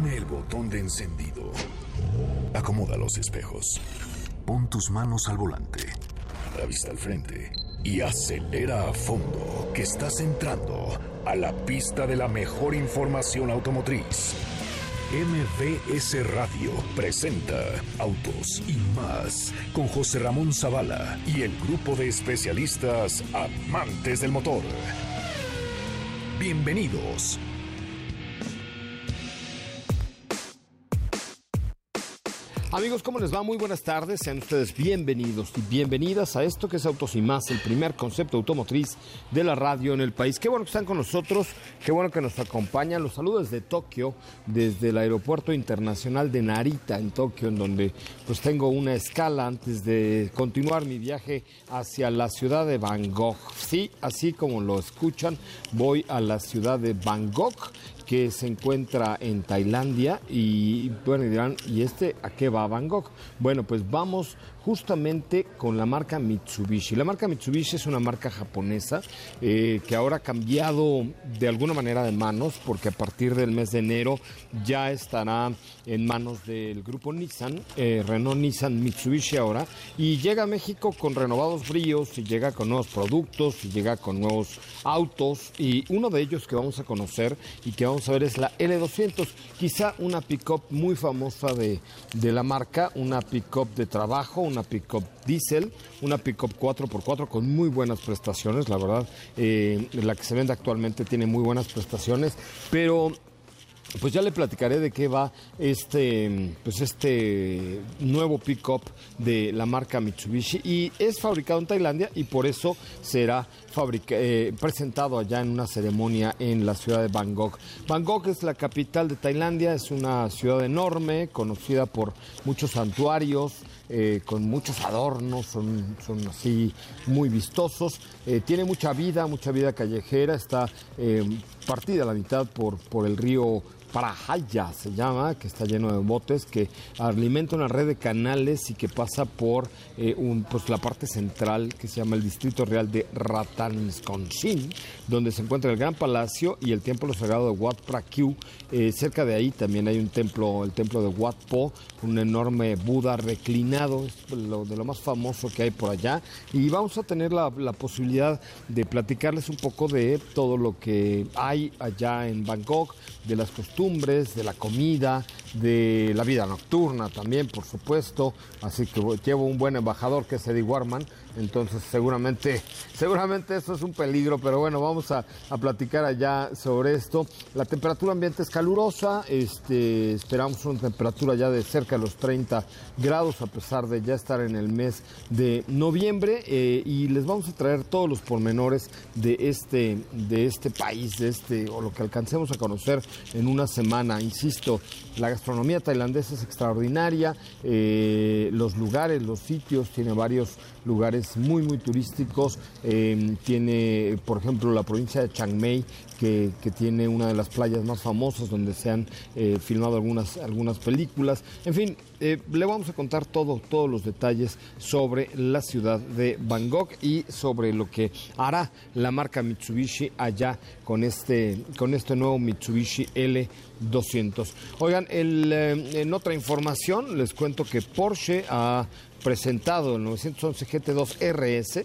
Oprime el botón de encendido. Acomoda los espejos. Pon tus manos al volante. La vista al frente. Y acelera a fondo, que estás entrando a la pista de la mejor información automotriz. MBS Radio presenta Autos y Más con José Ramón Zavala y el grupo de especialistas amantes del motor. Bienvenidos. Amigos, ¿cómo les va? Muy buenas tardes, sean ustedes bienvenidos y bienvenidas a esto que es Autos y Más, el primer concepto automotriz de la radio en el país. Qué bueno que están con nosotros, qué bueno que nos acompañan. Los saludo desde Tokio, desde el aeropuerto internacional de Narita en Tokio, en donde pues tengo una escala antes de continuar mi viaje hacia la ciudad de Bangkok. Sí, así como lo escuchan, voy a la ciudad de Bangkok, que se encuentra en Tailandia. Y bueno, dirán, ¿y a qué va Bangkok? Bueno, pues vamos justamente con la marca Mitsubishi. La marca Mitsubishi es una marca japonesa que ahora ha cambiado de alguna manera de manos, porque a partir del mes de enero ya estará en manos del grupo Nissan, Renault Nissan Mitsubishi ahora, y llega a México con renovados bríos, y llega con nuevos productos, y llega con nuevos autos, y uno de ellos que vamos a conocer y que vamos a ver es la L200, quizá una pick-up muy famosa de la marca, una pick-up de trabajo, una pick-up diésel, una pick-up 4x4 con muy buenas prestaciones, la verdad. La que se vende actualmente tiene muy buenas prestaciones, pero pues ya le platicaré de qué va este nuevo pick-up de la marca Mitsubishi, y es fabricado en Tailandia y por eso será presentado allá en una ceremonia en la ciudad de Bangkok. Bangkok es la capital de Tailandia, es una ciudad enorme, conocida por muchos santuarios, con muchos adornos, son así muy vistosos, tiene mucha vida callejera, está partida a la mitad por el río Parahaya, se llama, que está lleno de botes, que alimenta una red de canales y que pasa por la parte central, que se llama el Distrito Real de Rattanakosin, donde se encuentra el Gran Palacio y el Templo Sagrado de Wat Phra Kaew. Cerca de ahí también hay un templo, el Templo de Wat Po, un enorme Buda reclinado, es de lo más famoso que hay por allá, y vamos a tener la posibilidad de platicarles un poco de todo lo que hay allá en Bangkok, de las costumbres, de la comida, de la vida nocturna también, por supuesto. Así que llevo un buen embajador que es Eddie Warman, entonces seguramente eso es un peligro, pero bueno, vamos a platicar allá sobre esto. La temperatura ambiente es calurosa, esperamos una temperatura ya de cerca de los 30 grados, a pesar de ya estar en el mes de noviembre, y les vamos a traer todos los pormenores de este país, o lo que alcancemos a conocer en una semana. Insisto, la gastronomía tailandesa es extraordinaria, los lugares, los sitios, tiene varios lugares muy muy turísticos, tiene por ejemplo la provincia de Chiang Mai, que tiene una de las playas más famosas donde se han filmado algunas películas. En fin, le vamos a contar todos los detalles sobre la ciudad de Bangkok y sobre lo que hará la marca Mitsubishi allá con este nuevo Mitsubishi L200. Oigan, en otra información les cuento que Porsche ha presentado el 911 GT2 RS.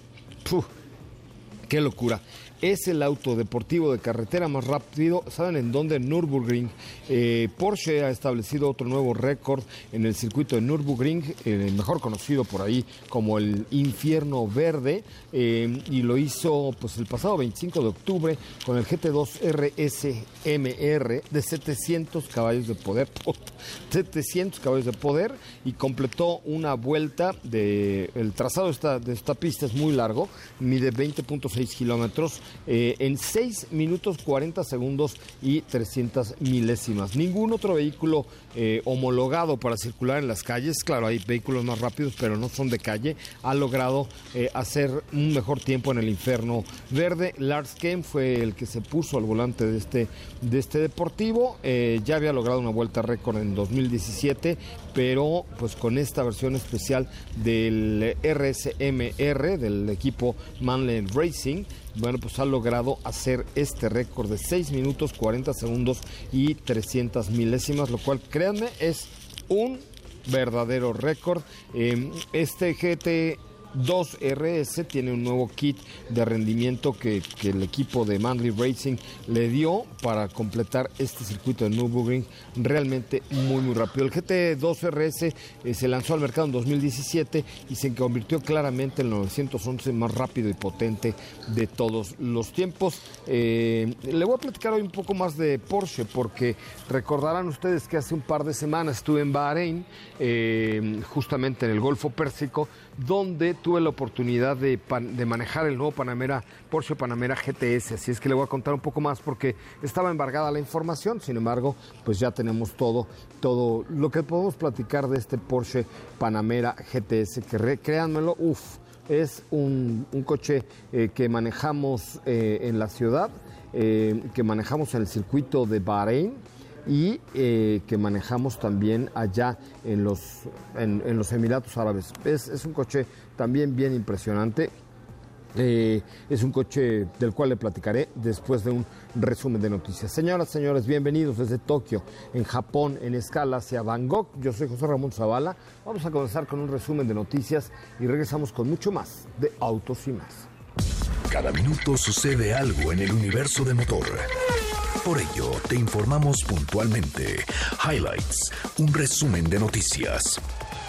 ¡Qué locura! Es el auto deportivo de carretera más rápido. ¿Saben en dónde? En Nürburgring. Porsche ha establecido otro nuevo récord en el circuito de Nürburgring, mejor conocido por ahí como el Infierno Verde, y lo hizo pues el pasado 25 de octubre con el GT2 RS MR de 700 caballos de poder. 700 caballos de poder, y completó una vuelta el trazado de esta pista es muy largo, mide 20.6 kilómetros, en 6 minutos 40 segundos y 300 milésimas. Ningún otro vehículo homologado para circular en las calles, claro, hay vehículos más rápidos, pero no son de calle, ha logrado hacer un mejor tiempo en el Infierno Verde. Lars Ken fue el que se puso al volante de este deportivo, ya había logrado una vuelta récord en 2017, pero pues con esta versión especial del RSMR del equipo Manley Racing bueno, pues ha logrado hacer este récord de 6 minutos, 40 segundos y 300 milésimas, lo cual, créanme, es un verdadero récord. Este GT2 RS tiene un nuevo kit de rendimiento que el equipo de Manley Racing le dio para completar este circuito de Nürburgring realmente muy rápido. El GT2 RS se lanzó al mercado en 2017 y se convirtió claramente en el 911 más rápido y potente de todos los tiempos. Le voy a platicar hoy un poco más de Porsche, porque recordarán ustedes que hace un par de semanas estuve en Bahrein, justamente en el Golfo Pérsico, donde tuve la oportunidad de manejar el nuevo Porsche Panamera GTS, así es que le voy a contar un poco más porque estaba embargada la información. Sin embargo, pues ya tenemos todo lo que podemos platicar de este Porsche Panamera GTS, que créanmelo, es un coche que manejamos en la ciudad, que manejamos en el circuito de Bahrein, y que manejamos también allá en los Emiratos Árabes. Es un coche también bien impresionante. Es un coche del cual le platicaré después de un resumen de noticias. Señoras, señores, bienvenidos desde Tokio, en Japón, en escala hacia Bangkok. Yo soy José Ramón Zavala. Vamos a comenzar con un resumen de noticias y regresamos con mucho más de Autos y Más. Cada minuto sucede algo en el universo de motor. Por ello, te informamos puntualmente. Highlights, un resumen de noticias.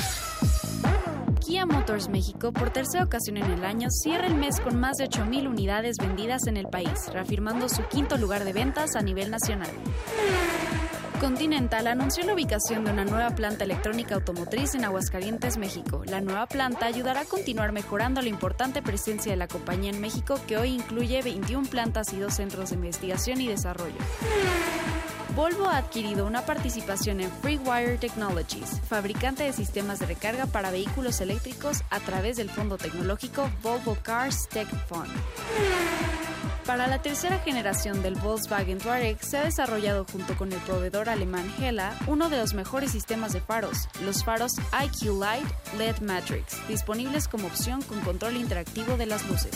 Kia Motors México, por tercera ocasión en el año, cierra el mes con más de 8,000 unidades vendidas en el país, reafirmando su quinto lugar de ventas a nivel nacional. Continental anunció la ubicación de una nueva planta electrónica automotriz en Aguascalientes, México. La nueva planta ayudará a continuar mejorando la importante presencia de la compañía en México, que hoy incluye 21 plantas y 2 centros de investigación y desarrollo. Volvo ha adquirido una participación en FreeWire Technologies, fabricante de sistemas de recarga para vehículos eléctricos, a través del fondo tecnológico Volvo Cars Tech Fund. Para la tercera generación del Volkswagen Touareg se ha desarrollado junto con el proveedor alemán Hella uno de los mejores sistemas de faros, los faros IQ Light LED Matrix, disponibles como opción con control interactivo de las luces.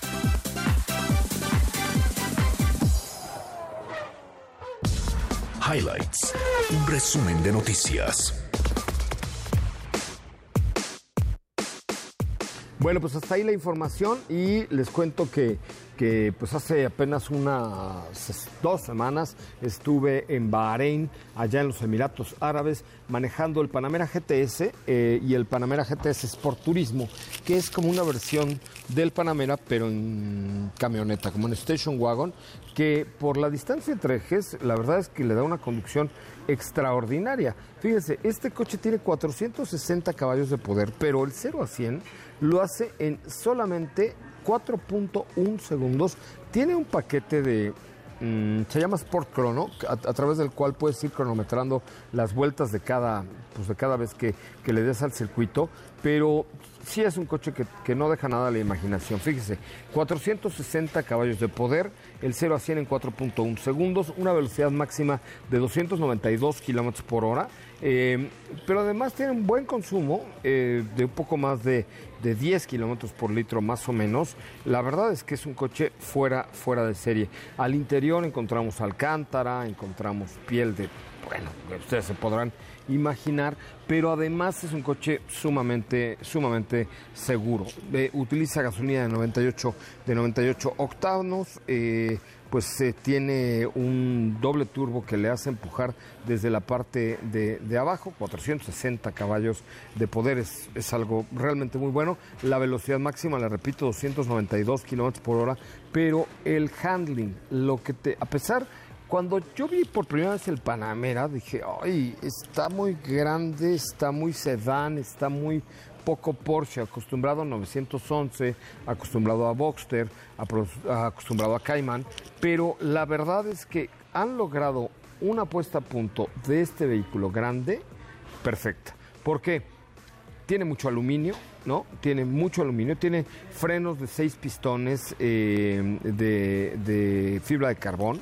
Highlights, un resumen de noticias. Bueno, pues hasta ahí la información y les cuento que pues hace apenas unas 2 semanas estuve en Bahrein, allá en los Emiratos Árabes, manejando el Panamera GTS y el Panamera GTS Sport Turismo, que es como una versión del Panamera, pero en camioneta, como en Station Wagon, que por la distancia entre ejes, la verdad es que le da una conducción extraordinaria. Fíjense, este coche tiene 460 caballos de poder, pero el 0 a 100 lo hace en solamente 4.1 segundos. Tiene un paquete de, se llama Sport Chrono, a través del cual puedes ir cronometrando las vueltas de cada vez que le des al circuito, pero sí es un coche que no deja nada a la imaginación. Fíjese, 460 caballos de poder, el 0 a 100 en 4.1 segundos, una velocidad máxima de 292 kilómetros por hora, pero además tiene un buen consumo de un poco más de 10 kilómetros por litro más o menos. La verdad es que es un coche fuera de serie. Al interior encontramos alcántara, encontramos piel de, bueno, ustedes se podrán imaginar, pero además es un coche sumamente seguro. Utiliza gasolina de 98 octanos, pues tiene un doble turbo que le hace empujar desde la parte de abajo, 460 caballos de poder, es algo realmente muy bueno. La velocidad máxima, le repito, 292 kilómetros por hora, pero el handling, a pesar... Cuando yo vi por primera vez el Panamera, dije, ay, está muy grande, está muy sedán, está muy poco Porsche, acostumbrado a 911, acostumbrado a Boxster, acostumbrado a Cayman, pero la verdad es que han logrado una puesta a punto de este vehículo grande perfecta. ¿Por qué? Tiene mucho aluminio, ¿no? Tiene mucho aluminio, tiene frenos de 6 pistones de fibra de carbón,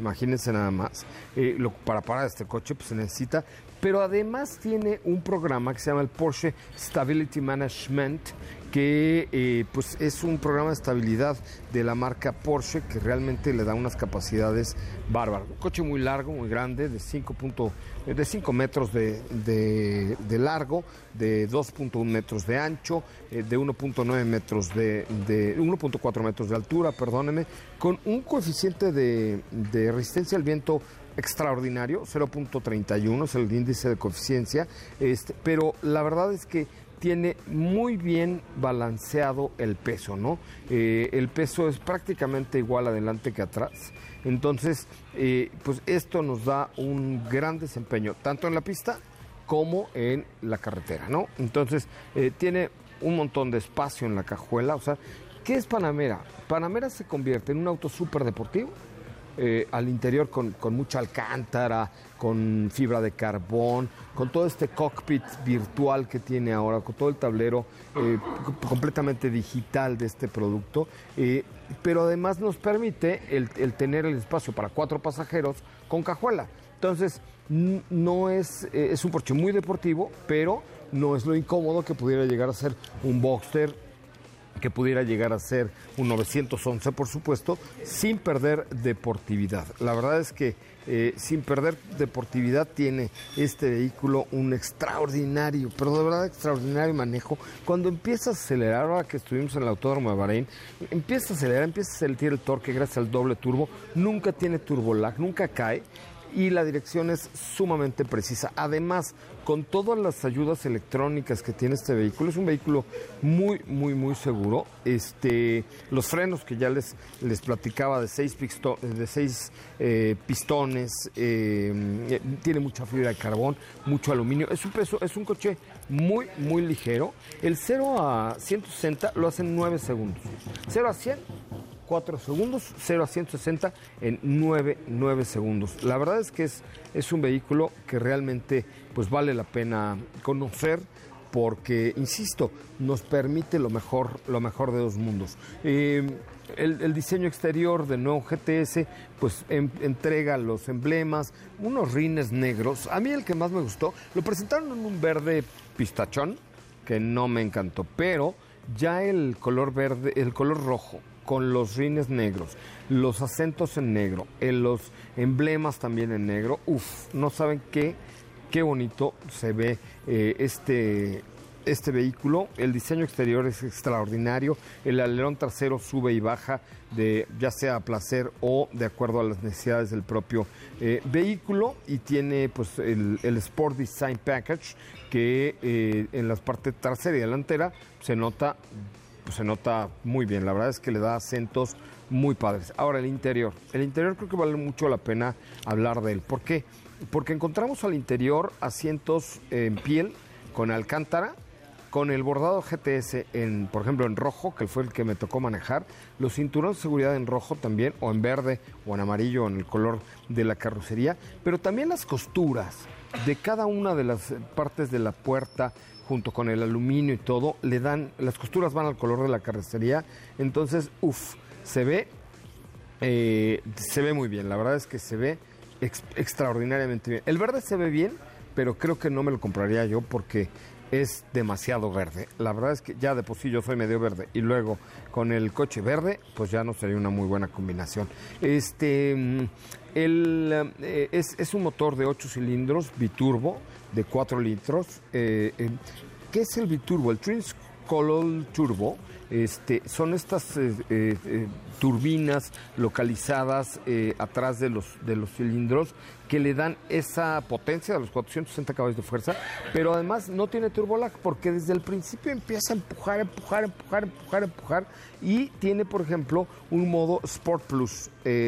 imagínense nada más. Para parar este coche pues se necesita, pero además tiene un programa que se llama el Porsche Stability Management, que pues es un programa de estabilidad de la marca Porsche que realmente le da unas capacidades bárbaras. Un coche muy largo, muy grande, de 5 metros de largo, de 2.1 metros de ancho, de 1.9 metros de 1.4 metros de altura, perdóneme, con un coeficiente de resistencia al viento extraordinario, 0.31 es el índice de coeficiencia, pero la verdad es que tiene muy bien balanceado el peso, ¿no? El peso es prácticamente igual adelante que atrás. Entonces, pues esto nos da un gran desempeño, tanto en la pista como en la carretera, ¿no? Entonces, tiene un montón de espacio en la cajuela. O sea, ¿qué es Panamera? Panamera se convierte en un auto súper deportivo. Al interior con mucha alcántara, con fibra de carbón, con todo este cockpit virtual que tiene ahora, con todo el tablero completamente digital de este producto, pero además nos permite el tener el espacio para 4 pasajeros con cajuela. Entonces, no es un Porsche muy deportivo, pero no es lo incómodo que pudiera llegar a ser un Boxster, que pudiera llegar a ser un 911, por supuesto, sin perder deportividad. La verdad es que sin perder deportividad tiene este vehículo un extraordinario, pero de verdad extraordinario manejo. Cuando empieza a acelerar, ahora que estuvimos en el Autódromo de Bahrein, empieza a acelerar, empieza a sentir el torque gracias al doble turbo, nunca tiene turbolag, nunca cae. Y la dirección es sumamente precisa. Además, con todas las ayudas electrónicas que tiene este vehículo, es un vehículo muy, muy, muy seguro. Los frenos que ya les platicaba de 6 pistones, tiene mucha fibra de carbón, mucho aluminio. Es un coche muy, muy ligero. El 0 a 160 lo hace en 9 segundos. 0 a 100, 4 segundos, 0 a 160 en 9 segundos. La verdad es que es un vehículo que realmente pues vale la pena conocer porque, insisto, nos permite lo mejor de dos mundos. El diseño exterior del nuevo GTS pues entrega los emblemas, unos rines negros. A mí el que más me gustó, lo presentaron en un verde pistachón, que no me encantó, pero ya el color verde, el color rojo, con los rines negros, los acentos en negro, los emblemas también en negro. No saben qué bonito se ve este vehículo. El diseño exterior es extraordinario. El alerón trasero sube y baja ya sea a placer o de acuerdo a las necesidades del propio vehículo, y tiene pues el Sport Design Package que en las partes trasera y delantera se nota muy bien. La verdad es que le da acentos muy padres. Ahora, el interior creo que vale mucho la pena hablar de él. ¿Por qué? Porque encontramos al interior asientos en piel con alcántara, con el bordado GTS por ejemplo en rojo, que fue el que me tocó manejar, los cinturones de seguridad en rojo también, o en verde, o en amarillo, en el color de la carrocería, pero también las costuras de cada una de las partes de la puerta, junto con el aluminio y todo, las costuras van al color de la carrocería. Entonces, se ve muy bien. La verdad es que se ve extraordinariamente bien. El verde se ve bien, pero creo que no me lo compraría yo porque es demasiado verde. La verdad es que ya de por sí yo soy medio verde, y luego con el coche verde, pues ya no sería una muy buena combinación. Es un motor de 8 cilindros biturbo de 4 litros. ¿Qué es el biturbo? El Twin-Scroll Turbo. Son estas turbinas localizadas atrás de los cilindros que le dan esa potencia de los 460 caballos de fuerza, pero además no tiene turbolag porque desde el principio empieza a empujar, y tiene, por ejemplo, un modo Sport Plus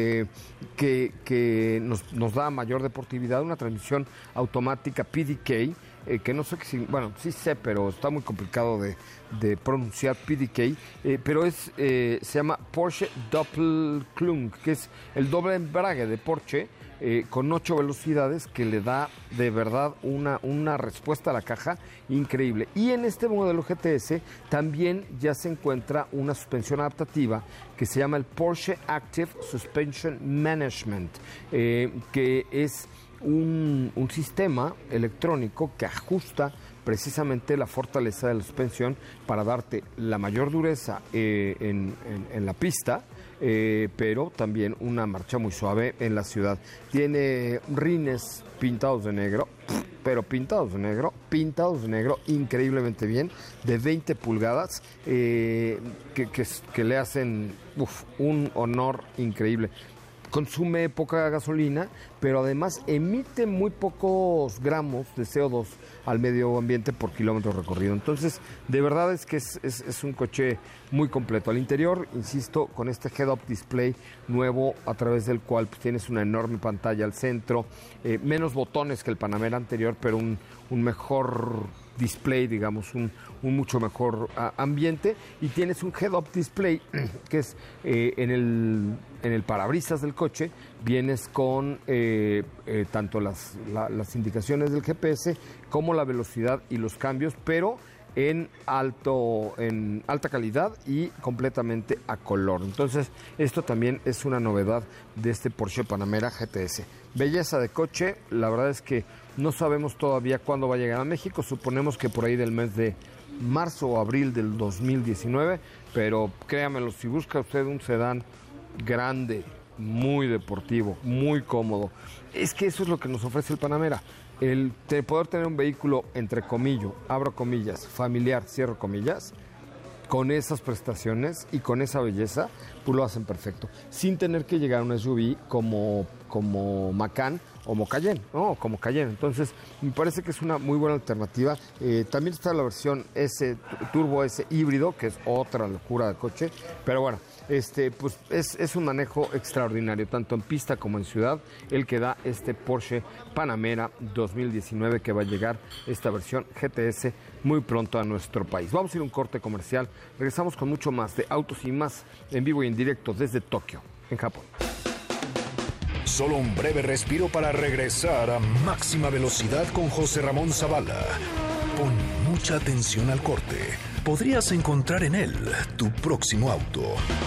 que nos da mayor deportividad, una transmisión automática PDK, que no sé si, bueno, sí sé, pero está muy complicado de pronunciar PDK, pero se llama Porsche Doppelkupplung, que es el doble embrague de Porsche, con 8 velocidades que le da de verdad una respuesta a la caja increíble. Y en este modelo GTS también ya se encuentra una suspensión adaptativa que se llama el Porsche Active Suspension Management, que es un sistema electrónico que ajusta precisamente la fortaleza de la suspensión para darte la mayor dureza en la pista, pero también una marcha muy suave en la ciudad. Tiene rines pintados de negro, pero pintados de negro, increíblemente bien, de 20 pulgadas, que le hacen un honor increíble. Consume poca gasolina, pero además emite muy pocos gramos de CO2 al medio ambiente por kilómetro recorrido. Entonces, de verdad es que es un coche muy completo. Al interior, insisto, con este head-up display nuevo, a través del cual pues, tienes una enorme pantalla al centro, menos botones que el Panamera anterior, pero un mejor display, digamos, un mucho mejor ambiente, y tienes un head-up display que es en el parabrisas del coche, vienes con tanto las indicaciones del GPS como la velocidad y los cambios, pero en alta calidad y completamente a color. Entonces, esto también es una novedad de este Porsche Panamera GTS. Belleza de coche, la verdad es que no sabemos todavía cuándo va a llegar a México, suponemos que por ahí del mes de marzo o abril del 2019, pero créamelo, si busca usted un sedán grande, muy deportivo, muy cómodo, es que eso es lo que nos ofrece el Panamera. El poder tener un vehículo, entre comillas, abro comillas, familiar, cierro comillas, con esas prestaciones y con esa belleza, pues lo hacen perfecto, sin tener que llegar a un SUV como Macan o Cayenne, ¿no? Como Cayenne. Entonces, me parece que es una muy buena alternativa. También está la versión S, Turbo S híbrido, que es otra locura de coche, pero bueno, pues es un manejo extraordinario, tanto en pista como en ciudad, el que da este Porsche Panamera 2019, que va a llegar esta versión GTS muy pronto a nuestro país. Vamos a ir a un corte comercial, regresamos con mucho más de Autos y Más, en vivo y en directo desde Tokio, en Japón. Solo un breve respiro para regresar a máxima velocidad con José Ramón Zavala. Pon mucha atención al corte. Podrías encontrar en él tu próximo auto.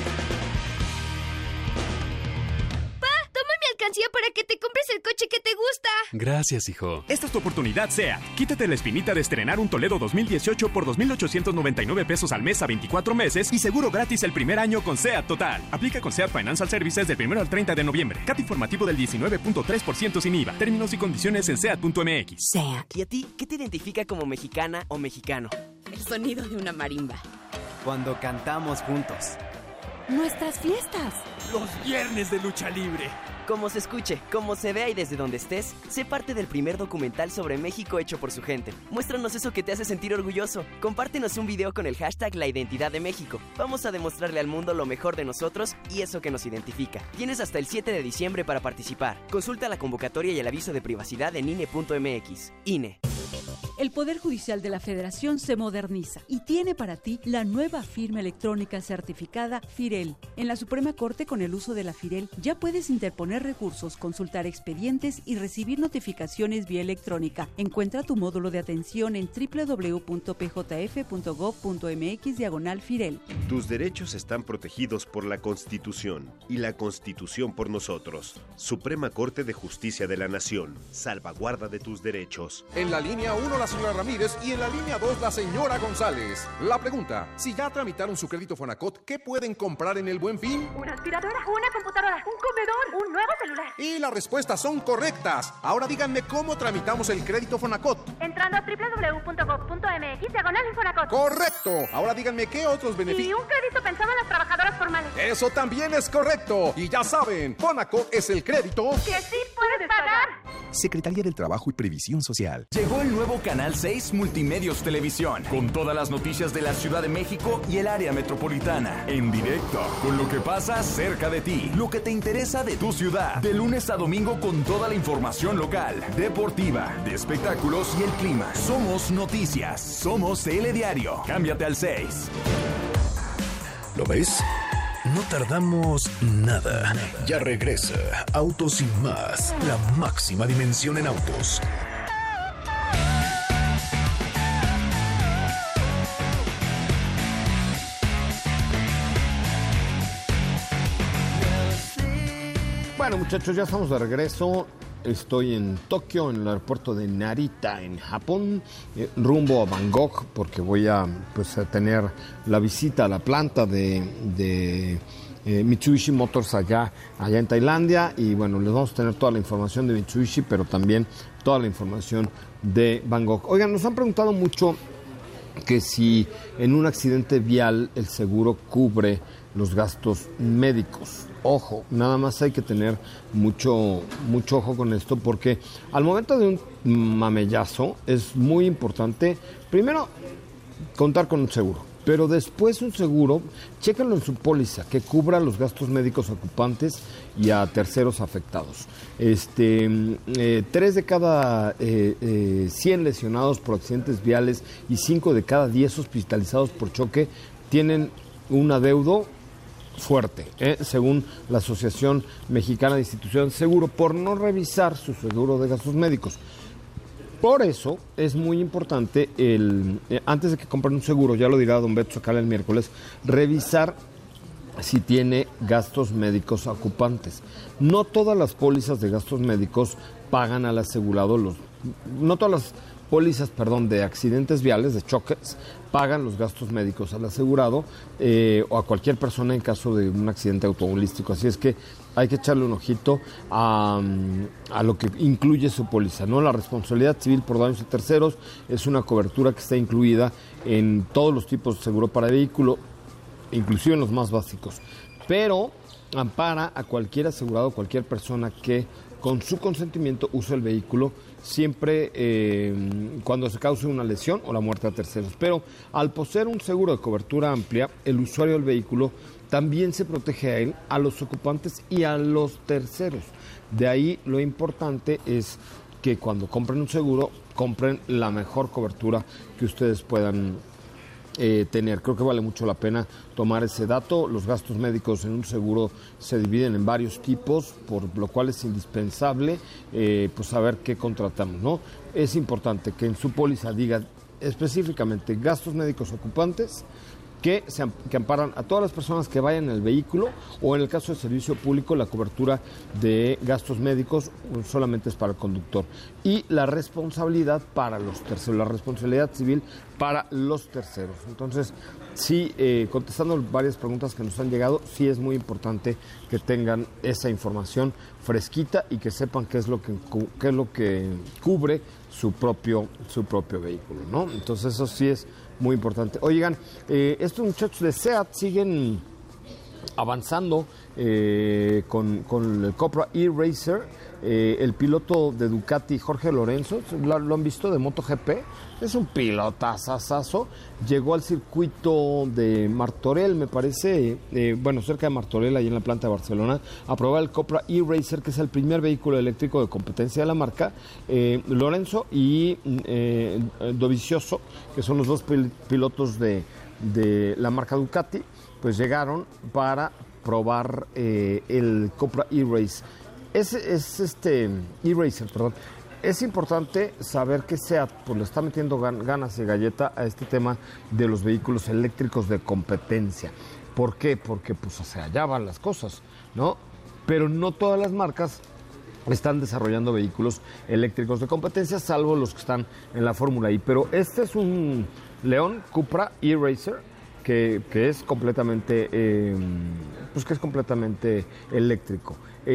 Para que te compres el coche que te gusta. Gracias, hijo. Esta es tu oportunidad, SEAT. Quítate la espinita de estrenar un Toledo 2018 por 2,899 pesos al mes a 24 meses y seguro gratis el primer año con SEAT Total. Aplica con SEAT Financial Services del 1 al 30 de noviembre. CAT informativo del 19.3% sin IVA. Términos y condiciones en SEAT.mx. SEAT. ¿Y a ti qué te identifica como mexicana o mexicano? El sonido de una marimba. Cuando cantamos juntos. Nuestras fiestas. Los viernes de lucha libre. Como se escuche, como se vea y desde donde estés, sé parte del primer documental sobre México hecho por su gente. Muéstranos eso que te hace sentir orgulloso. Compártenos un video con el hashtag La Identidad de México. Vamos a demostrarle al mundo lo mejor de nosotros y eso que nos identifica. Tienes hasta el 7 de diciembre para participar. Consulta la convocatoria y el aviso de privacidad en INE.mx. INE. El Poder Judicial de la Federación se moderniza y tiene para ti la nueva firma electrónica certificada FIREL. En la Suprema Corte, con el uso de la FIREL, ya puedes interponer recursos, consultar expedientes y recibir notificaciones vía electrónica. Encuentra tu módulo de atención en www.pjf.gov.mx/FIREL. Tus derechos están protegidos por la Constitución y la Constitución por nosotros. Suprema Corte de Justicia de la Nación. Salvaguarda de tus derechos. En la línea 1, la señora Ramírez, y en la línea 2, la señora González. La pregunta: si ya tramitaron su crédito Fonacot, ¿qué pueden comprar en el Buen Fin? Una aspiradora, una computadora, un comedor, un nuevo celular. Y las respuestas son correctas. Ahora díganme cómo tramitamos el crédito Fonacot. Entrando a www.gov.mx/Fonacot. ¡Correcto! Ahora díganme qué otros beneficios. Y un crédito pensado en las trabajadoras formales. Eso también es correcto. Y ya saben, Fonacot es el crédito que sí puedes pagar. Secretaría del Trabajo y Previsión Social. Llegó el nuevo Canal 6 Multimedios Televisión, con todas las noticias de la Ciudad de México y el área metropolitana. En directo, con lo que pasa cerca de ti, lo que te interesa de tu ciudad. De lunes a domingo con toda la información local, deportiva, de espectáculos y el clima. Somos noticias, somos Telediario. Cámbiate al 6. ¿Lo ves? No tardamos nada. Ya regresa Autos Sin Más, la máxima dimensión en autos. Bueno, muchachos, ya estamos de regreso. Estoy en Tokio, en el aeropuerto de Narita, en Japón, rumbo a Bangkok, porque voy a tener la visita a la planta de Mitsubishi Motors allá en Tailandia. Y bueno, les vamos a tener toda la información de Mitsubishi, pero también toda la información de Bangkok. Oigan, nos han preguntado mucho que si en un accidente vial el seguro cubre los gastos médicos. Ojo, nada más hay que tener mucho ojo con esto, porque al momento de un mamellazo es muy importante, primero, contar con un seguro, pero después un seguro, chéquenlo en su póliza, que cubra los gastos médicos ocupantes y a terceros afectados. 3 de cada 100 lesionados por accidentes viales y 5 de cada 10 hospitalizados por choque tienen un adeudo fuerte, según la Asociación Mexicana de Instituciones de Seguro, por no revisar su seguro de gastos médicos. Por eso es muy importante, antes de que compren un seguro, ya lo dirá don Beto Sacala el miércoles, revisar si tiene gastos médicos ocupantes. No todas las pólizas de gastos médicos pagan al asegurado no todas las pólizas, de accidentes viales, de choques, pagan los gastos médicos al asegurado o a cualquier persona en caso de un accidente automovilístico. Así es que hay que echarle un ojito a lo que incluye su póliza, ¿no? La responsabilidad civil por daños a terceros es una cobertura que está incluida en todos los tipos de seguro para vehículo, inclusive en los más básicos, pero ampara a cualquier asegurado, cualquier persona que con su consentimiento use el vehículo, siempre cuando se cause una lesión o la muerte a terceros. Pero al poseer un seguro de cobertura amplia, el usuario del vehículo también se protege a él, a los ocupantes y a los terceros. De ahí lo importante es que cuando compren un seguro, compren la mejor cobertura que ustedes puedan tener. Creo que vale mucho la pena tomar ese dato. Los gastos médicos en un seguro se dividen en varios tipos, por lo cual es indispensable saber qué contratamos, ¿no? Es importante que en su póliza diga específicamente gastos médicos ocupantes que amparan a todas las personas que vayan en el vehículo, o en el caso de servicio público la cobertura de gastos médicos solamente es para el conductor, y la responsabilidad para los terceros, la responsabilidad civil para los terceros. Entonces, sí, contestando varias preguntas que nos han llegado, sí es muy importante que tengan esa información fresquita y que sepan qué es lo que cubre su propio vehículo, ¿no? Entonces eso sí es muy importante. Oigan, estos muchachos de SEAT siguen avanzando con el Cupra E-Racer. El piloto de Ducati, Jorge Lorenzo, ¿lo han visto de MotoGP? Es un pilotazazazo. Llegó al circuito de Martorell, me parece, cerca de Martorell, ahí en la planta de Barcelona, a probar el Cupra E-Racer, que es el primer vehículo eléctrico de competencia de la marca. Lorenzo y Dovizioso, que son los dos pilotos de la marca Ducati, pues llegaron para probar el Cupra E-Racer. E-Racer, perdón. Es importante saber que SEAT le está metiendo ganas y galleta a este tema de los vehículos eléctricos de competencia. ¿Por qué? Porque allá van las cosas, ¿no? Pero no todas las marcas están desarrollando vehículos eléctricos de competencia, salvo los que están en la Fórmula I. Pero este es un León Cupra E-Racer que es completamente eléctrico.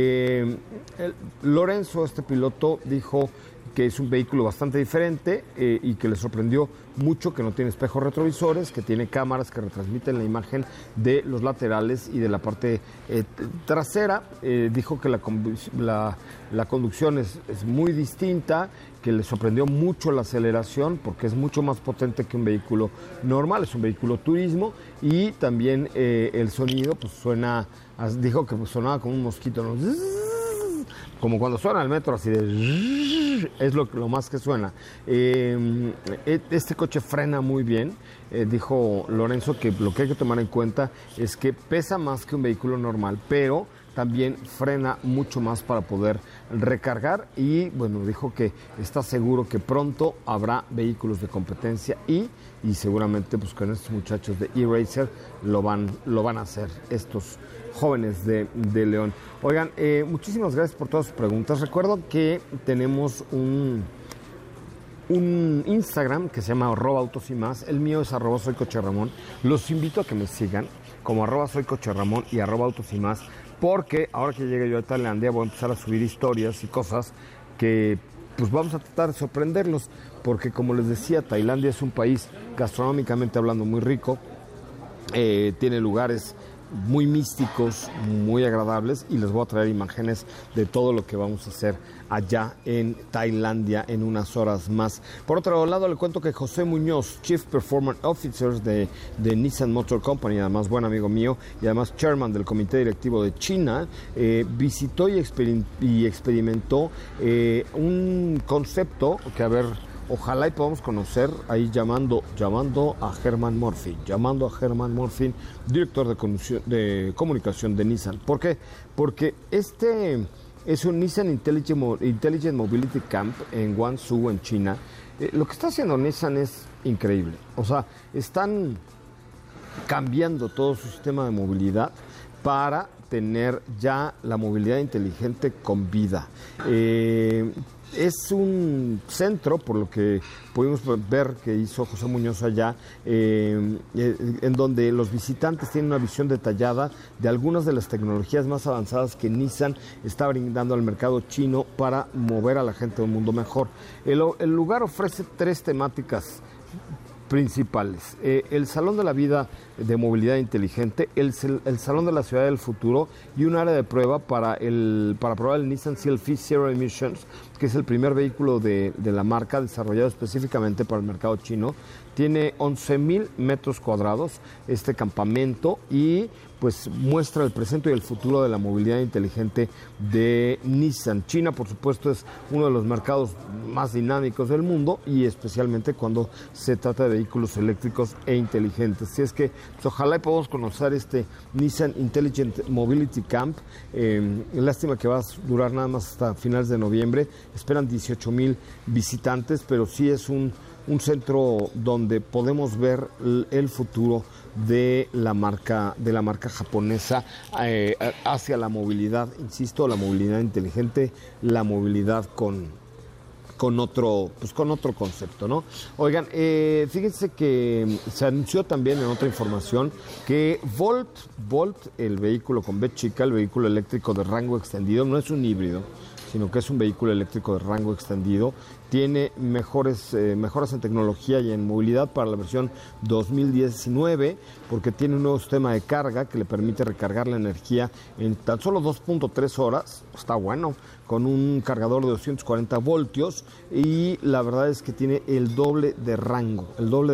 Lorenzo, este piloto, dijo que es un vehículo bastante diferente y que le sorprendió mucho, que no tiene espejos retrovisores, que tiene cámaras que retransmiten la imagen de los laterales y de la parte trasera. Dijo que la conducción es muy distinta, que le sorprendió mucho la aceleración porque es mucho más potente que un vehículo normal, es un vehículo turismo, y también el sonido suena, dijo que sonaba como un mosquito, ¿no? Como cuando suena el metro, así de... es lo más que suena. Este coche frena muy bien. Dijo Lorenzo que lo que hay que tomar en cuenta es que pesa más que un vehículo normal, pero también frena mucho más para poder recargar y, bueno, dijo que está seguro que pronto habrá vehículos de competencia y seguramente pues con estos muchachos de E-Racer lo van a hacer, estos jóvenes de León. Oigan, muchísimas gracias por todas sus preguntas. Recuerdo que tenemos un Instagram que se llama @autosymas. El mío es @soycocherramón. Los invito a que me sigan como @soycocherramón y @autosymas, porque ahora que llegue yo a Tailandia voy a empezar a subir historias y cosas que pues vamos a tratar de sorprenderlos, porque como les decía, Tailandia es un país gastronómicamente hablando muy rico, tiene lugares muy místicos, muy agradables, y les voy a traer imágenes de todo lo que vamos a hacer allá en Tailandia en unas horas más. Por otro lado, le cuento que José Muñoz, Chief Performance Officer de Nissan Motor Company, además buen amigo mío y además chairman del comité directivo de China, visitó y experimentó un concepto que, a ver, ojalá y podamos conocer ahí llamando a Herman Murphy, director de comunicación de Nissan. ¿Por qué? Porque este es un Nissan Intelligent Mobility Camp en Guangzhou, en China. Lo que está haciendo Nissan es increíble. O sea, están cambiando todo su sistema de movilidad para tener ya la movilidad inteligente con vida. Es un centro, por lo que pudimos ver que hizo José Muñoz allá, en donde los visitantes tienen una visión detallada de algunas de las tecnologías más avanzadas que Nissan está brindando al mercado chino para mover a la gente a un mundo mejor. El lugar ofrece 3 temáticas principales: el Salón de la Vida de Movilidad Inteligente, el Salón de la Ciudad del Futuro y un área de prueba para probar el Nissan CLF Zero Emissions, que es el primer vehículo de la marca desarrollado específicamente para el mercado chino. Tiene 11,000 metros cuadrados este campamento y pues muestra el presente y el futuro de la movilidad inteligente de Nissan. China, por supuesto, es uno de los mercados más dinámicos del mundo, y especialmente cuando se trata de vehículos eléctricos e inteligentes. Así es que pues, ojalá podamos conocer este Nissan Intelligent Mobility Camp. Lástima que va a durar nada más hasta finales de noviembre. Esperan 18,000 visitantes, pero sí es un centro donde podemos ver el futuro de la marca japonesa hacia la movilidad, insisto, la movilidad inteligente, la movilidad con otro concepto, ¿no? Oigan, fíjense que se anunció también en otra información que Volt, el vehículo con B chica, el vehículo eléctrico de rango extendido, no es un híbrido, sino que es un vehículo eléctrico de rango extendido. Tiene mejoras en tecnología y en movilidad para la versión 2019, porque tiene un nuevo sistema de carga que le permite recargar la energía en tan solo 2.3 horas. Está bueno, con un cargador de 240 voltios, y la verdad es que tiene el doble de rango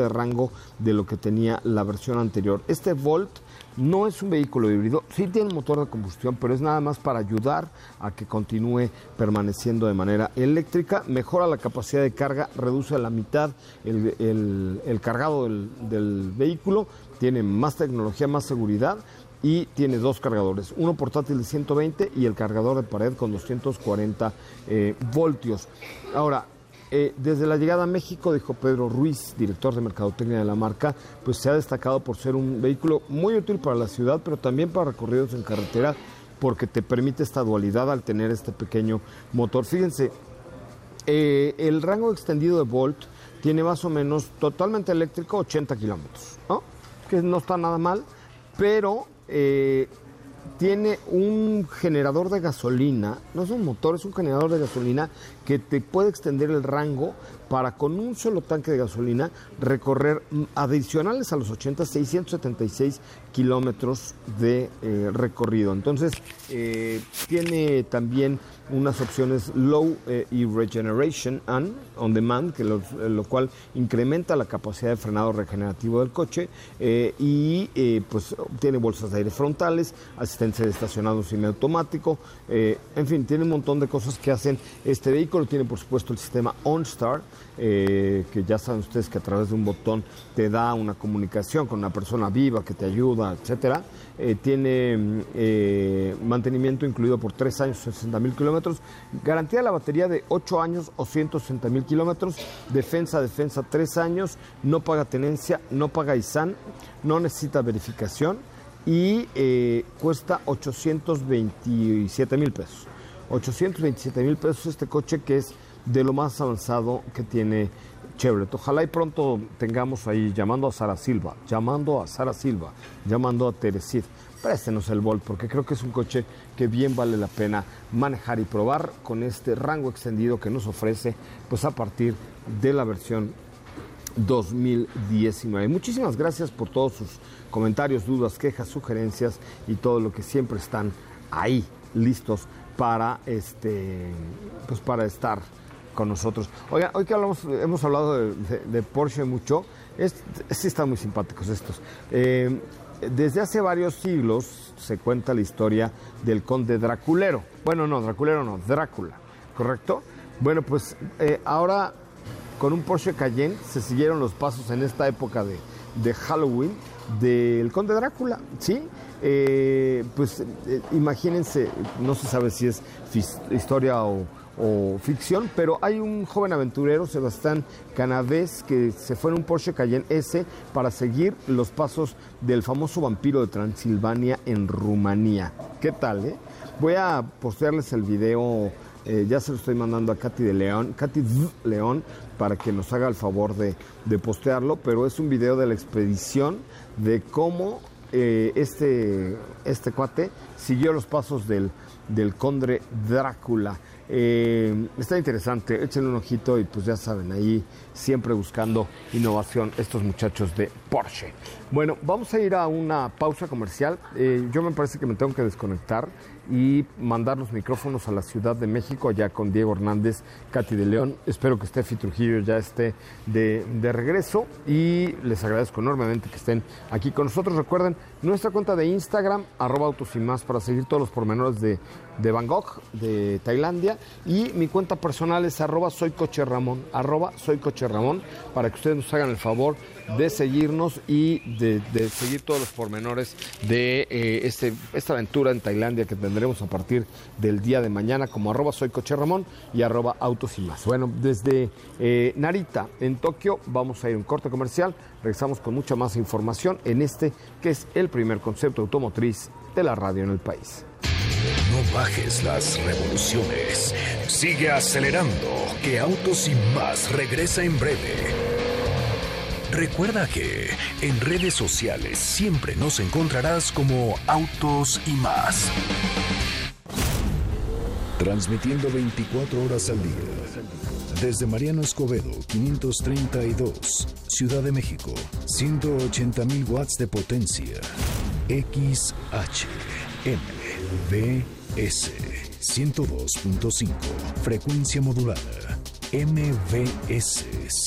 de lo que tenía la versión anterior. Este Volt no es un vehículo híbrido, sí tiene un motor de combustión, pero es nada más para ayudar a que continúe permaneciendo de manera eléctrica. Mejora la capacidad de carga, reduce a la mitad el cargado del vehículo, tiene más tecnología, más seguridad, y tiene 2 cargadores, uno portátil de 120 y el cargador de pared con 240 voltios. Ahora, desde la llegada a México, dijo Pedro Ruiz, director de mercadotecnia de la marca, pues se ha destacado por ser un vehículo muy útil para la ciudad, pero también para recorridos en carretera, porque te permite esta dualidad al tener este pequeño motor. Fíjense, el rango extendido de Volt tiene más o menos totalmente eléctrico 80 kilómetros, ¿no? Que no está nada mal, pero tiene un generador de gasolina, no es un motor, es un generador de gasolina que te puede extender el rango para con un solo tanque de gasolina recorrer adicionales a los 80, 676 kilómetros de recorrido. Entonces, tiene también unas opciones low y regeneration on demand, que lo cual incrementa la capacidad de frenado regenerativo del coche y pues tiene bolsas de aire frontales, asistencia de estacionado semiautomático, en fin, tiene un montón de cosas que hacen este vehículo. Tiene por supuesto el sistema OnStar, que ya saben ustedes que a través de un botón te da una comunicación con una persona viva que te ayuda, etcétera. Tiene mantenimiento incluido por 3 años, 60,000 kilómetros, garantía de la batería de 8 años o 160,000 kilómetros, defensa 3 años, no paga tenencia, no paga ISAN, no necesita verificación y cuesta 827,000 pesos. 827,000 pesos este coche, que es de lo más avanzado que tiene Chevrolet. Ojalá y pronto tengamos ahí llamando a Sara Silva, llamando a Teresid. Préstenos el Volt, porque creo que es un coche que bien vale la pena manejar y probar con este rango extendido que nos ofrece, pues a partir de la versión 2019. Muchísimas gracias por todos sus comentarios, dudas, quejas, sugerencias y todo lo que siempre están ahí listos para pues para estar con nosotros. Oigan, hoy que hemos hablado de Porsche mucho, sí están muy simpáticos estos. Desde hace varios siglos se cuenta la historia del conde Draculero. Bueno, no, Draculero no, Drácula, ¿correcto? Bueno, pues ahora con un Porsche Cayenne se siguieron los pasos en esta época de Halloween del conde Drácula, ¿sí? Pues imagínense, no se sabe si es historia o ficción, pero hay un joven aventurero, Sebastián Canavés, que se fue en un Porsche Cayenne S para seguir los pasos del famoso vampiro de Transilvania en Rumanía. ¿Qué tal, Voy a postearles el video, ya se lo estoy mandando a Katy León, para que nos haga el favor de postearlo, pero es un video de la expedición de cómo este cuate siguió los pasos del conde Drácula. Está interesante, échenle un ojito y pues ya saben, ahí siempre buscando innovación estos muchachos de Porsche. Bueno, vamos a ir a una pausa comercial. Yo me parece que me tengo que desconectar y mandar los micrófonos a la Ciudad de México, allá con Diego Hernández, Katy de León. Espero que Steffi Trujillo ya esté de regreso y les agradezco enormemente que estén aquí con nosotros. Recuerden nuestra cuenta de Instagram, @autos y más, para seguir todos los pormenores de Bangkok, de Tailandia, y mi cuenta personal es @soycocherramón, para que ustedes nos hagan el favor de seguirnos y de seguir todos los pormenores de esta aventura en Tailandia que tendremos a partir del día de mañana, como @soycocherramón y @autos y más. Bueno, desde Narita, en Tokio, vamos a ir a un corte comercial. Regresamos con mucha más información en que es el primer concepto automotriz de la radio en el país. No bajes las revoluciones. Sigue acelerando, que Autos y Más regresa en breve. Recuerda que en redes sociales siempre nos encontrarás como Autos y Más. Transmitiendo 24 horas al día. Desde Mariano Escobedo, 532, Ciudad de México, 180,000 watts de potencia. XHMVS 102.5, frecuencia modulada. MVS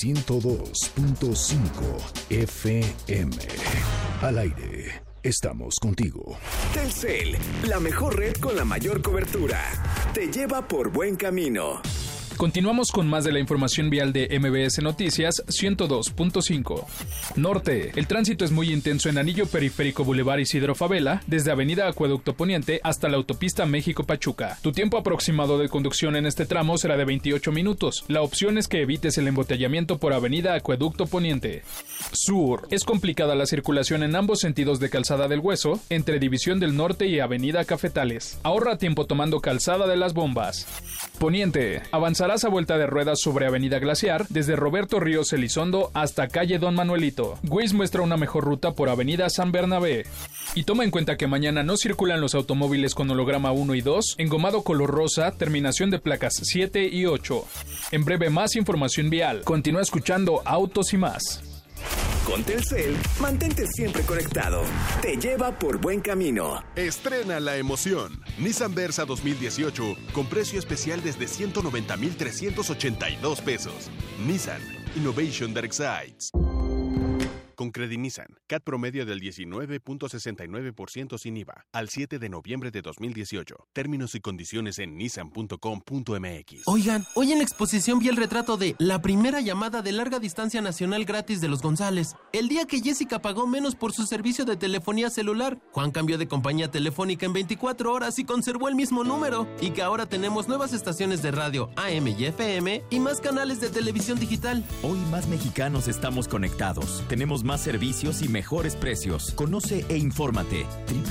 102.5 FM. Al aire, estamos contigo. Telcel, la mejor red con la mayor cobertura. Te lleva por buen camino. Continuamos con más de la información vial de MBS Noticias 102.5. Norte. El tránsito es muy intenso en Anillo Periférico Boulevard Isidro Favela, desde Avenida Acueducto Poniente hasta la autopista México-Pachuca. Tu tiempo aproximado de conducción en este tramo será de 28 minutos. La opción es que evites el embotellamiento por Avenida Acueducto Poniente. Sur. Es complicada la circulación en ambos sentidos de Calzada del Hueso, entre División del Norte y Avenida Cafetales. Ahorra tiempo tomando Calzada de las Bombas. Poniente. Avanza pasarás a vuelta de ruedas sobre Avenida Glaciar desde Roberto Ríos Elizondo hasta calle Don Manuelito. Waze muestra una mejor ruta por Avenida San Bernabé. Y toma en cuenta que mañana no circulan los automóviles con holograma 1 y 2, engomado color rosa, terminación de placas 7 y 8. En breve más información vial. Continúa escuchando Autos y Más. Con Telcel, mantente siempre conectado. Te lleva por buen camino. Estrena la emoción. Nissan Versa 2018 con precio especial desde 190,382 pesos. Nissan Innovation that excites. Con Credinissan, CAT promedio del 19.69% sin IVA, al 7 de noviembre de 2018. Términos y condiciones en nissan.com.mx. Oigan, hoy en la exposición vi el retrato de la primera llamada de larga distancia nacional gratis de los González. El día que Jessica pagó menos por su servicio de telefonía celular. Juan cambió de compañía telefónica en 24 horas y conservó el mismo número. Y que ahora tenemos nuevas estaciones de radio AM y FM y más canales de televisión digital. Hoy más mexicanos estamos conectados. Tenemos más servicios y mejores precios. Conoce e infórmate.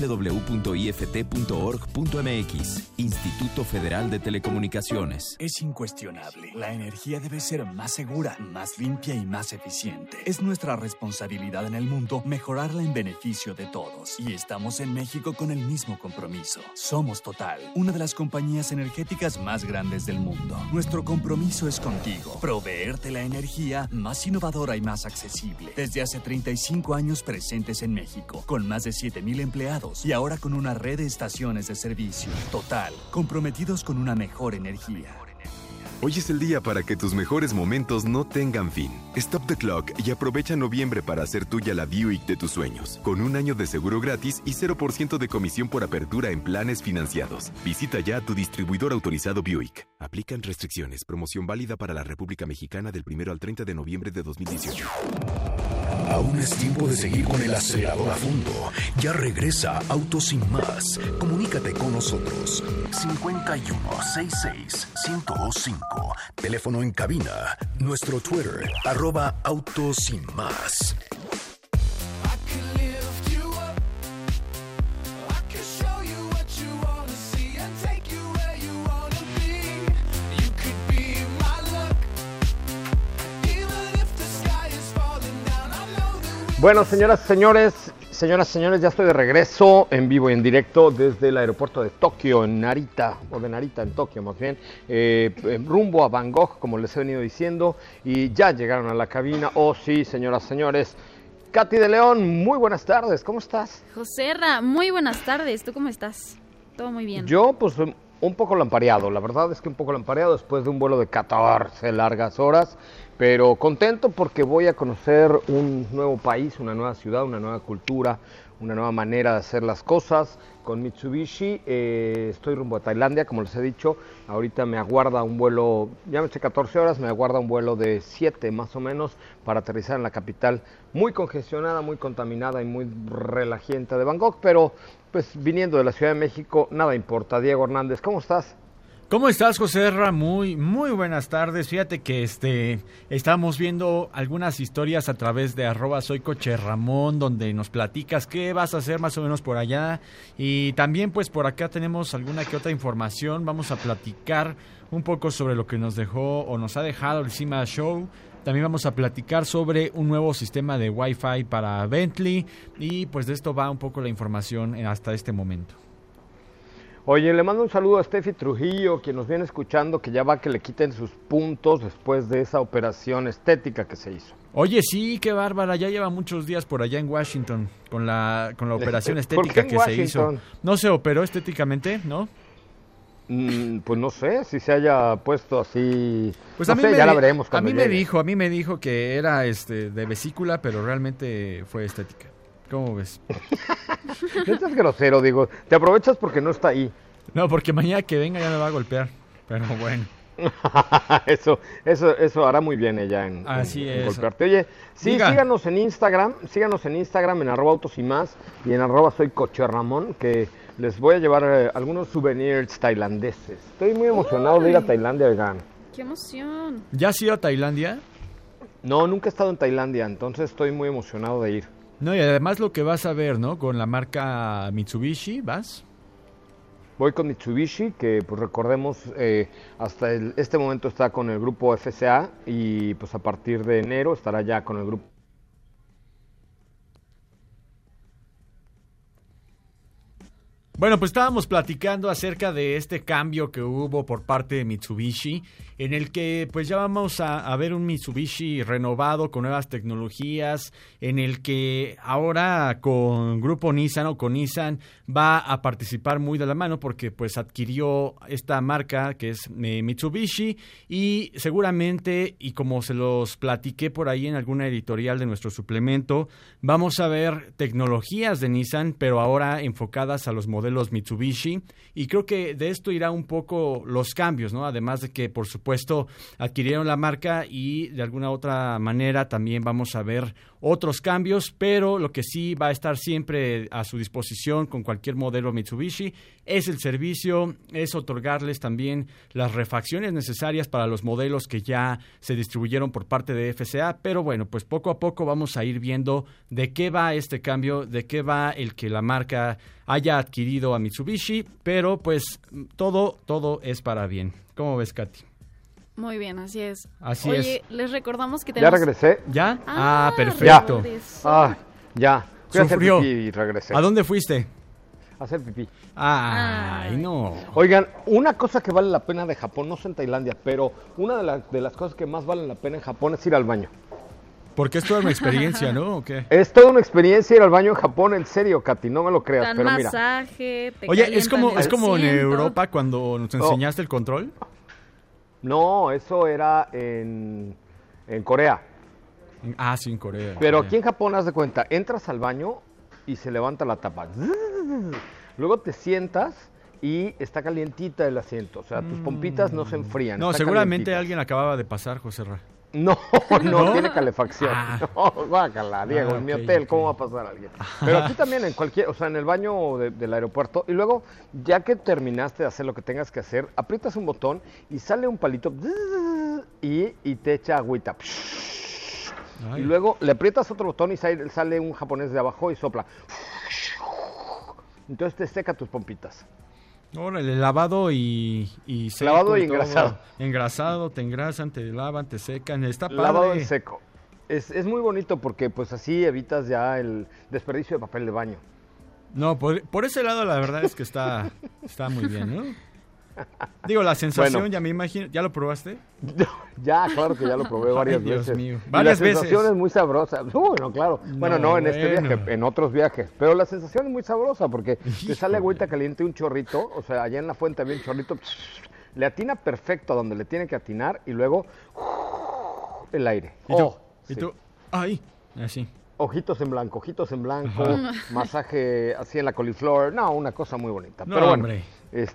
www.ift.org.mx. Instituto Federal de Telecomunicaciones. Es incuestionable. La energía debe ser más segura, más limpia y más eficiente. Es nuestra responsabilidad en el mundo mejorarla en beneficio de todos. Y estamos en México con el mismo compromiso. Somos Total, una de las compañías energéticas más grandes del mundo. Nuestro compromiso es contigo. Proveerte la energía más innovadora y más accesible. Desde hace 35 años presentes en México, con más de 7,000 empleados y ahora con una red de estaciones de servicio. Total, comprometidos con una mejor energía. Hoy es el día para que tus mejores momentos no tengan fin. Stop the clock y aprovecha noviembre para hacer tuya la Buick de tus sueños. Con 1 año de seguro gratis y 0% de comisión por apertura en planes financiados. Visita ya a tu distribuidor autorizado Buick. Aplican restricciones. Promoción válida para la República Mexicana del 1 al 30 de noviembre de 2018. Aún es tiempo de seguir con el acelerador a fondo. Ya regresa Autos Sin Más. Comunícate con nosotros. 5166-1025. Teléfono en cabina. Nuestro Twitter, @Autos Sin Más. Bueno, señoras y señores, ya estoy de regreso en vivo y en directo desde el aeropuerto de Tokio, en Narita, o de Narita en Tokio más bien, rumbo a Bangkok, como les he venido diciendo, y ya llegaron a la cabina. Oh sí, señoras y señores, Katy de León, muy buenas tardes, ¿cómo estás? Joserra, muy buenas tardes, ¿tú cómo estás? Todo muy bien. Yo, pues, un poco lampareado, la verdad es que un poco lampareado después de un vuelo de 14 largas horas, pero contento porque voy a conocer un nuevo país, una nueva ciudad, una nueva cultura, una nueva manera de hacer las cosas con Mitsubishi. Estoy rumbo a Tailandia, como les he dicho. Ahorita me aguarda un vuelo, ya me eché 14 horas, me aguarda un vuelo de 7 más o menos para aterrizar en la capital, muy congestionada, muy contaminada y muy relajienta de Bangkok, pero pues viniendo de la Ciudad de México, nada importa. Diego Hernández, ¿cómo estás? ¿Cómo estás, Joserra? Muy buenas tardes. Fíjate que estamos viendo algunas historias a través de @soycocherramón, donde nos platicas qué vas a hacer más o menos por allá. Y también pues por acá tenemos alguna que otra información. Vamos a platicar un poco sobre lo que nos dejó o nos ha dejado el CIMA Show. También vamos a platicar sobre un nuevo sistema de Wi-Fi para Bentley. Y pues de esto va un poco la información hasta este momento. Oye, le mando un saludo a Steffi Trujillo, quien nos viene escuchando, que ya va a que le quiten sus puntos después de esa operación estética que se hizo. Oye, sí, qué bárbara, ya lleva muchos días por allá en Washington con la operación estética que se hizo. ¿No se operó estéticamente, no? Pues no sé, si se haya puesto así, pues no a mí sé, ya la veremos a cuando mí llegue. a mí me dijo que era de vesícula, pero realmente fue estética. ¿Cómo ves? No estás grosero, digo. Te aprovechas porque no está ahí. No, porque mañana que venga ya me va a golpear. Pero bueno. Eso hará muy bien ella en golpearte. Oye, sí, síganos en Instagram en @autos y más y en @soycocherramón, que les voy a llevar algunos souvenirs tailandeses. Estoy muy emocionado de ir a Tailandia, oigan. ¡Qué emoción! ¿Ya has ido a Tailandia? No, nunca he estado en Tailandia, entonces estoy muy emocionado de ir. No, y además lo que vas a ver, ¿no? Con la marca Mitsubishi, ¿vas? Voy con Mitsubishi, que pues recordemos, hasta este momento está con el grupo FCA y pues a partir de enero estará ya con el grupo. Bueno, pues estábamos platicando acerca de este cambio que hubo por parte de Mitsubishi, en el que pues ya vamos a ver un Mitsubishi renovado con nuevas tecnologías, en el que ahora con Grupo Nissan o con Nissan va a participar muy de la mano porque pues adquirió esta marca que es Mitsubishi y seguramente, y como se los platiqué por ahí en alguna editorial de nuestro suplemento, vamos a ver tecnologías de Nissan, pero ahora enfocadas a los modelos Mitsubishi, y creo que de esto irá un poco los cambios, ¿no? Además de que, por supuesto, adquirieron la marca y de alguna otra manera también vamos a ver otros cambios, pero lo que sí va a estar siempre a su disposición con cualquier modelo Mitsubishi es el servicio, es otorgarles también las refacciones necesarias para los modelos que ya se distribuyeron por parte de FCA, pero bueno, pues poco a poco vamos a ir viendo de qué va este cambio, de qué va el que la marca haya adquirido a Mitsubishi, pero pues todo es para bien. ¿Cómo ves, Katy? Muy bien, así es. Oye, les recordamos que tenemos... ¿Ya regresé? ¿Ya? Perfecto. Ya. Fui a hacer pipí y regresé. ¿A dónde fuiste? A hacer pipí. Ay, no. Oigan, una cosa que vale la pena de Japón, no sé en Tailandia, pero una de las cosas que más valen la pena en Japón es ir al baño. Porque es toda una experiencia, ¿no? ¿O qué? Es toda una experiencia ir al baño en Japón, en serio, Katy, no me lo creas, Dan pero masaje, mira. Oye, es como en Europa cuando nos enseñaste el control. No, eso era en Corea. Ah, sí, en Corea. Pero aquí en Japón, haz de cuenta, entras al baño y se levanta la tapa. Luego te sientas y está calientita el asiento. O sea, tus pompitas no se enfrían. No, seguramente alguien acababa de pasar, José Ra. No, tiene calefacción. No, guácala, Diego, en mi hotel, ¿cómo va a pasar alguien? Pero aquí también, en el baño del aeropuerto, y luego, ya que terminaste de hacer lo que tengas que hacer, aprietas un botón y sale un palito y te echa agüita. Y luego le aprietas otro botón y sale un japonés de abajo y sopla. Entonces te seca tus pompitas. Órale, lavado y seco. Lavado y engrasado. Engrasado, te engrasan, te lavan, te secan, está padre. Lavado y seco. Es muy bonito porque pues así evitas ya el desperdicio de papel de baño. No, por ese lado la verdad es que está muy bien, ¿no? Digo, la sensación, ya me imagino, ¿ya lo probaste? Ya, claro que ya lo probé varias veces. Dios mío. Varias veces. La sensación es muy sabrosa. No, claro. Bueno, no en este viaje, en otros viajes. Pero la sensación es muy sabrosa porque te sale agüita caliente, un chorrito, o sea, allá en la fuente había un chorrito, le atina perfecto a donde le tiene que atinar y luego el aire. ¿Y tú? Ay, así. Ojitos en blanco, masaje así en la coliflor. No, una cosa muy bonita. Pero bueno, hombre.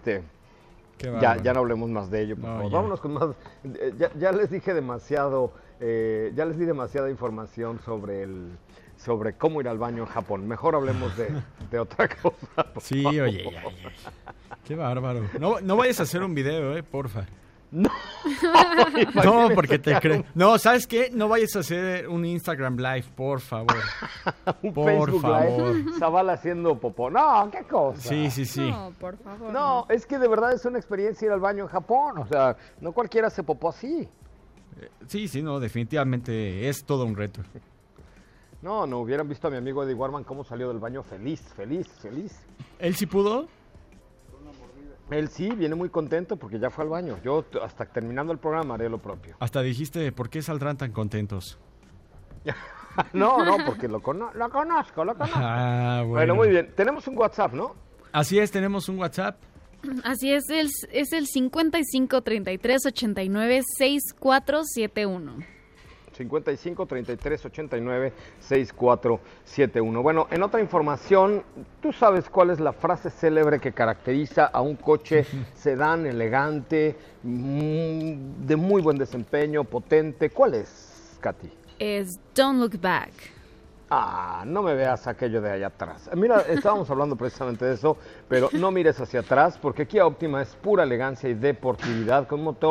Ya no hablemos más de ello, por favor. Vámonos con más. Ya les dije demasiado, ya les di demasiada información sobre cómo ir al baño en Japón. Mejor hablemos de otra cosa. Sí, oye, ya. Qué bárbaro. No vayas a hacer un video, porfa. No, porque te crees. No, ¿sabes qué? No vayas a hacer un Instagram Live, por favor. Facebook Live. Zavala haciendo popó. No, qué cosa. Sí. No, por favor. No, es que de verdad es una experiencia ir al baño en Japón. O sea, no cualquiera hace popó así. Sí, no, definitivamente es todo un reto. No hubieran visto a mi amigo Eddie Warman cómo salió del baño feliz. ¿Él sí pudo? Él sí, viene muy contento porque ya fue al baño. Yo hasta terminando el programa haré lo propio. Hasta dijiste, ¿por qué saldrán tan contentos? No, porque lo conozco. Ah, bueno, muy bien. Tenemos un WhatsApp, ¿no? Así es, tenemos un WhatsApp. Así es el 55 33 89 6471. 55 33 89 6471. Bueno, en otra información, ¿tú sabes cuál es la frase célebre que caracteriza a un coche sedán elegante, de muy buen desempeño, potente? ¿Cuál es, Katy? Es Don't Look Back. No me veas aquello de allá atrás. Mira, estábamos hablando precisamente de eso, pero no mires hacia atrás porque Kia Optima es pura elegancia y deportividad con un motor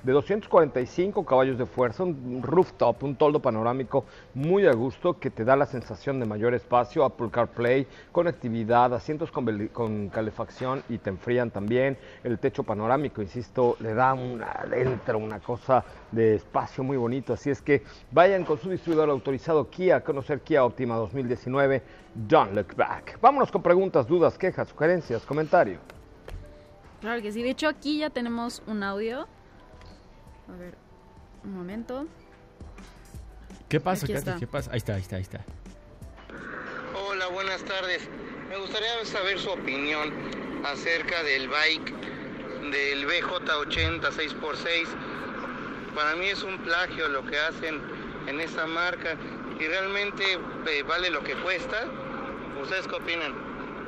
de 245 caballos de fuerza, un rooftop, un toldo panorámico muy a gusto que te da la sensación de mayor espacio, Apple CarPlay, conectividad, asientos con calefacción y te enfrían también, el techo panorámico, insisto, le da adentro una cosa de espacio muy bonito, así es que vayan con su distribuidor autorizado Kia a conocer Kia Optima 2019, Don't Look Back. Vámonos con preguntas, dudas, quejas, sugerencias, comentarios. Claro que sí, de hecho aquí ya tenemos un audio. A ver, un momento. ¿Qué pasa, Aquí Katy? está. ¿Qué pasa? Ahí está. Hola, buenas tardes. Me gustaría saber su opinión acerca del bike del BJ80 6x6. Para mí es un plagio lo que hacen en esa marca y realmente vale lo que cuesta. ¿Ustedes qué opinan?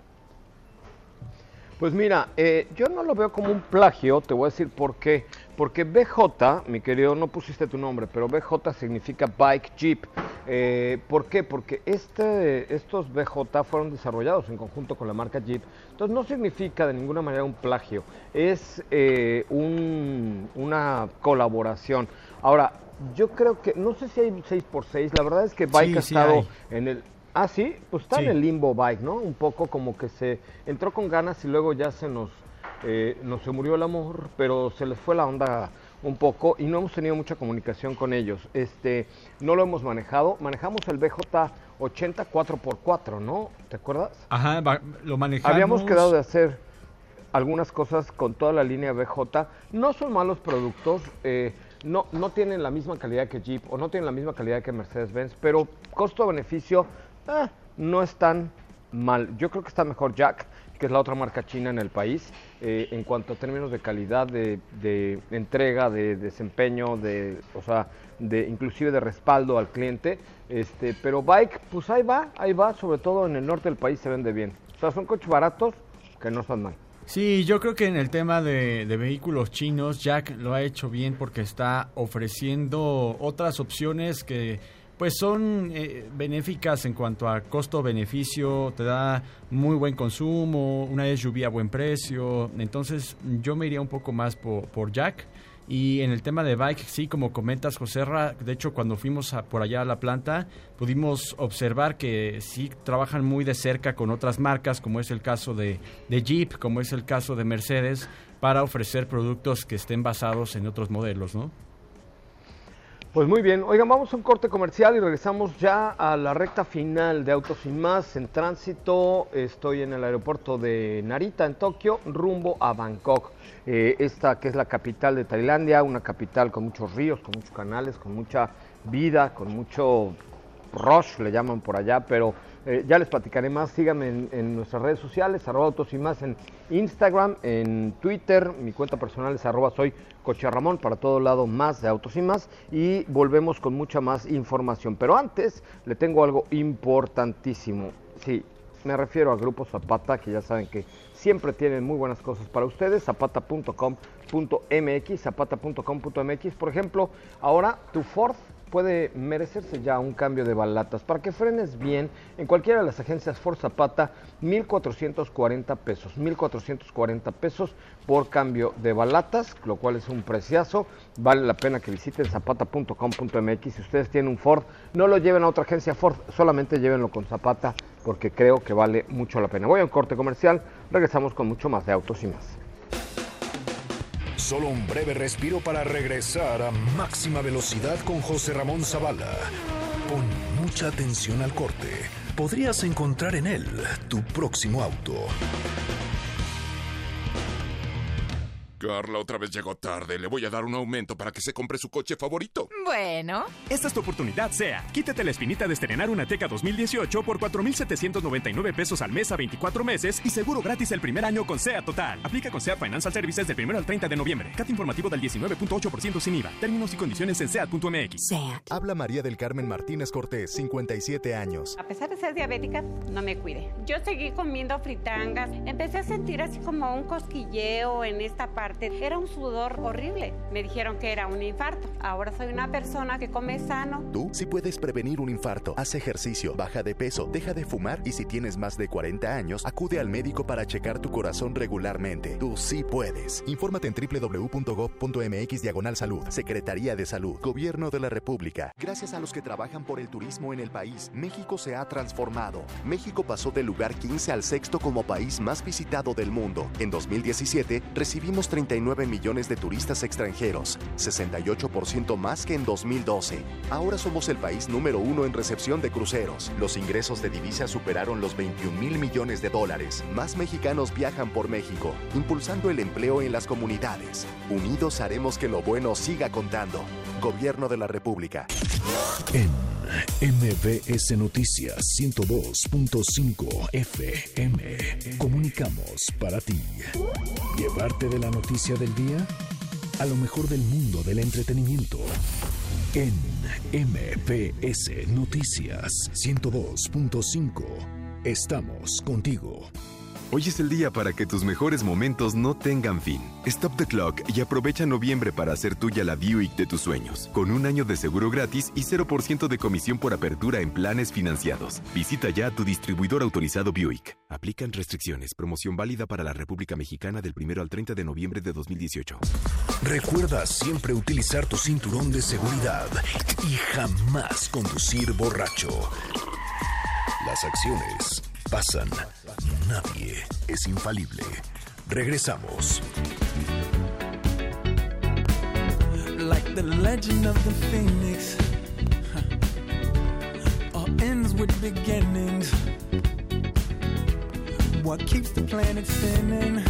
Pues mira, yo no lo veo como un plagio, te voy a decir por qué. Porque BJ, mi querido, no pusiste tu nombre, pero BJ significa Bike Jeep. ¿Por qué? Porque estos BJ fueron desarrollados en conjunto con la marca Jeep. Entonces no significa de ninguna manera un plagio, es una colaboración. Ahora, yo creo que, no sé si hay 6x6, la verdad es que Bike ha estado hay. en el... Ah, sí, pues está en el limbo Bike, ¿no? Un poco como que se entró con ganas y luego ya se nos se murió el amor, pero se les fue la onda un poco y no hemos tenido mucha comunicación con ellos. No lo hemos manejado, manejamos el BJ80 4x4, ¿no? ¿Te acuerdas? Ajá, lo manejamos. Habíamos quedado de hacer algunas cosas con toda la línea BJ. No son malos productos, no tienen la misma calidad que Jeep o no tienen la misma calidad que Mercedes-Benz, pero costo-beneficio no es tan mal. Yo creo que está mejor Jack, que es la otra marca china en el país, en cuanto a términos de calidad, de entrega, de desempeño, inclusive de respaldo al cliente. Pero Bike, pues ahí va, sobre todo en el norte del país se vende bien. O sea, son coches baratos que no están mal. Sí, yo creo que en el tema de vehículos chinos, Jack lo ha hecho bien porque está ofreciendo otras opciones que pues son benéficas en cuanto a costo-beneficio, te da muy buen consumo, una SUV a buen precio, entonces yo me iría un poco más por Jack. Y en el tema de Bike, sí, como comentas, Joserra, de hecho cuando fuimos por allá a la planta, pudimos observar que sí trabajan muy de cerca con otras marcas, como es el caso de Jeep, como es el caso de Mercedes, para ofrecer productos que estén basados en otros modelos, ¿no? Pues muy bien, oigan, vamos a un corte comercial y regresamos ya a la recta final de Autos Sin Más. En tránsito, estoy en el aeropuerto de Narita, en Tokio, rumbo a Bangkok. Esta que es la capital de Tailandia, una capital con muchos ríos, con muchos canales, con mucha vida, con mucho rush, le llaman por allá, pero ya les platicaré más. Síganme en nuestras redes sociales, @Autos y Más en Instagram, en Twitter, mi cuenta personal es @soycocherramón, para todo lado más de Autos y Más, y volvemos con mucha más información. Pero antes, le tengo algo importantísimo. Sí, me refiero a Grupo Zapata, que ya saben que siempre tienen muy buenas cosas para ustedes, zapata.com.mx, zapata.com.mx. Por ejemplo, ahora tu Ford puede merecerse ya un cambio de balatas. Para que frenes bien, en cualquiera de las agencias Ford Zapata, 1,440 pesos. 1,440 pesos por cambio de balatas, lo cual es un preciazo. Vale la pena que visiten zapata.com.mx. Si ustedes tienen un Ford, no lo lleven a otra agencia Ford, solamente llévenlo con Zapata, porque creo que vale mucho la pena. Voy a un corte comercial, regresamos con mucho más de Autos y Más. Solo un breve respiro para regresar a máxima velocidad con José Ramón Zavala. Pon mucha atención al corte. Podrías encontrar en él tu próximo auto. Carla otra vez llegó tarde. Le voy a dar un aumento para que se compre su coche favorito. Bueno. Esta es tu oportunidad, SEAT. Quítate la espinita de estrenar una Ateca 2018 por 4,799 pesos al mes a 24 meses y seguro gratis el primer año con SEAT Total. Aplica con SEAT Financial Services del 1 al 30 de noviembre. CAT informativo del 19.8% sin IVA. Términos y condiciones en SEAT.mx. SEAT. Habla María del Carmen Martínez Cortés, 57 años. A pesar de ser diabética, no me cuidé. Yo seguí comiendo fritangas. Empecé a sentir así como un cosquilleo en esta parte aparte era un sudor horrible. Me dijeron que era un infarto. Ahora soy una persona que come sano. Tú sí puedes prevenir un infarto. Haz ejercicio, baja de peso, deja de fumar y si tienes más de 40 años, acude al médico para checar tu corazón regularmente. Tú sí puedes. Infórmate en www.gov.mx/salud. Secretaría de Salud. Gobierno de la República. Gracias a los que trabajan por el turismo en el país, México se ha transformado. México pasó del lugar 15 al sexto como país más visitado del mundo. En 2017, recibimos 39 millones de turistas extranjeros, 68% más que en 2012. Ahora somos el país número 1 en recepción de cruceros. Los ingresos de divisas superaron los 21,000 millones de dólares. Más mexicanos viajan por México, impulsando el empleo en las comunidades. Unidos haremos que lo bueno siga contando. Gobierno de la República. En MBS Noticias 102.5 FM comunicamos para ti. Llevarte de la noticia del día a lo mejor del mundo del entretenimiento. En MBS Noticias 102.5 estamos contigo. Hoy es el día para que tus mejores momentos no tengan fin. Stop the clock y aprovecha noviembre para hacer tuya la Buick de tus sueños. Con un año de seguro gratis y 0% de comisión por apertura en planes financiados. Visita ya a tu distribuidor autorizado Buick. Aplican restricciones. Promoción válida para la República Mexicana del 1 al 30 de noviembre de 2018. Recuerda siempre utilizar tu cinturón de seguridad y jamás conducir borracho. Las acciones pasan. Nadie es infalible. Regresamos. Like the legend of the phoenix, all ends with beginnings. What keeps the planet spinning?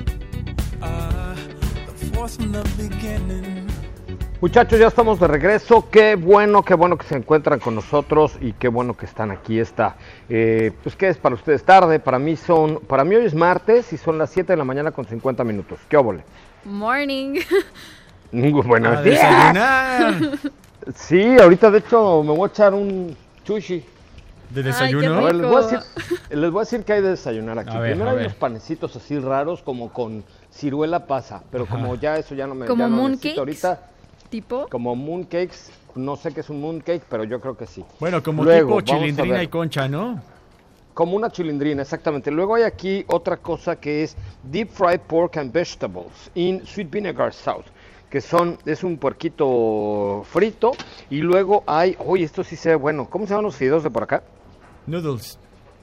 The force from the beginning. Muchachos, ya estamos de regreso. Qué bueno que se encuentran con nosotros y qué bueno que están aquí. Pues ¿qué es para ustedes? Tarde, para mí hoy es martes y son las 7 de la mañana con 50 minutos. ¿Qué óvole? Morning. Buenos días. Desayunar. Sí, ahorita de hecho me voy a echar un sushi. ¿De desayuno? A ver, les voy a decir que hay de desayunar aquí. Primero hay unos panecitos así raros como con ciruela pasa, pero como ya eso ya no me ¿Como ya no mooncakes? Ahorita. ¿Tipo? Como mooncakes, no sé qué es un mooncake, pero yo creo que sí. Bueno, como Luego, tipo chilindrina y concha, ¿no? Como una chilindrina, exactamente. Luego hay aquí otra cosa que es Deep Fried Pork and Vegetables in Sweet Vinegar Sauce, que es un puerquito frito. Y luego hay, esto sí se ve bueno. ¿Cómo se llaman los fideos de por acá? Noodles,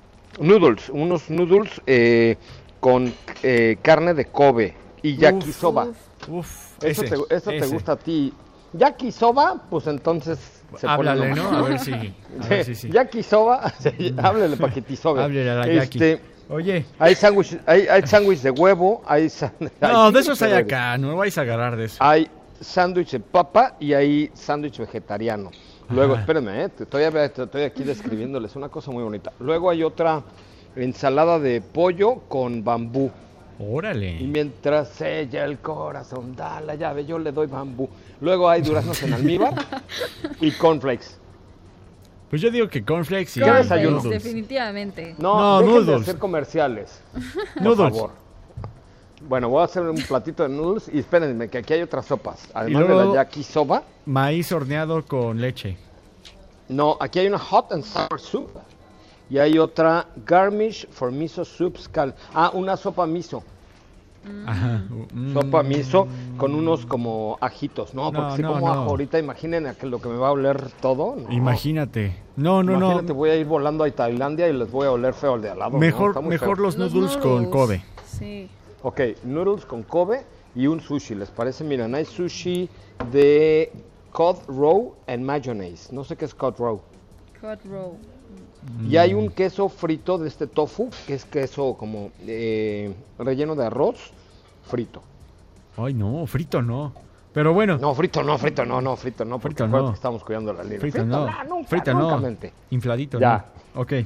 unos noodles con carne de Kobe y yakisoba. Eso te gusta a ti. Yakisoba, pues entonces se háblale, pone ¿no? A ver si sí. Yakisoba, háblale para que te sobe. Háblale a la Yaki. Oye. Hay sándwich de huevo, no, de esos hay acá, no vais a agarrar de eso. Hay sándwich de papa y hay sándwich vegetariano. Luego, espérenme, estoy aquí describiéndoles una cosa muy bonita. Luego hay otra ensalada de pollo con bambú. Órale. Y mientras sella el corazón, da la llave, yo le doy bambú. Luego hay duraznos en almíbar y cornflakes. Pues yo digo que cornflakes y noodles. Definitivamente. No, dejen noodles. de hacer comerciales. Por favor. Bueno, voy a hacer un platito de noodles y espérenme que aquí hay otras sopas. Además de la yakisoba. Maíz horneado con leche. No, aquí hay una hot and sour soup. Y hay otra garnish for miso soups. Una sopa miso. Ajá. Sopa miso con unos como ajitos, ¿no? Porque si como ajo ahorita, imaginen lo que me va a oler todo. No. Imagínate. Imagínate, voy a ir volando a Tailandia y les voy a oler feo al de al lado. Mejor los noodles con Kobe. Sí. Ok, noodles con Kobe y un sushi, ¿les parece? Miren, hay sushi de cod roe and mayonnaise. No sé qué es cod roe. Cod roe. Y hay un queso frito de este tofu, que es queso como relleno de arroz frito. Ay, no, frito no. Pero bueno. No, frito no, porque estamos cuidando la línea. Frito no. Infladito, ya. ¿no? Ok.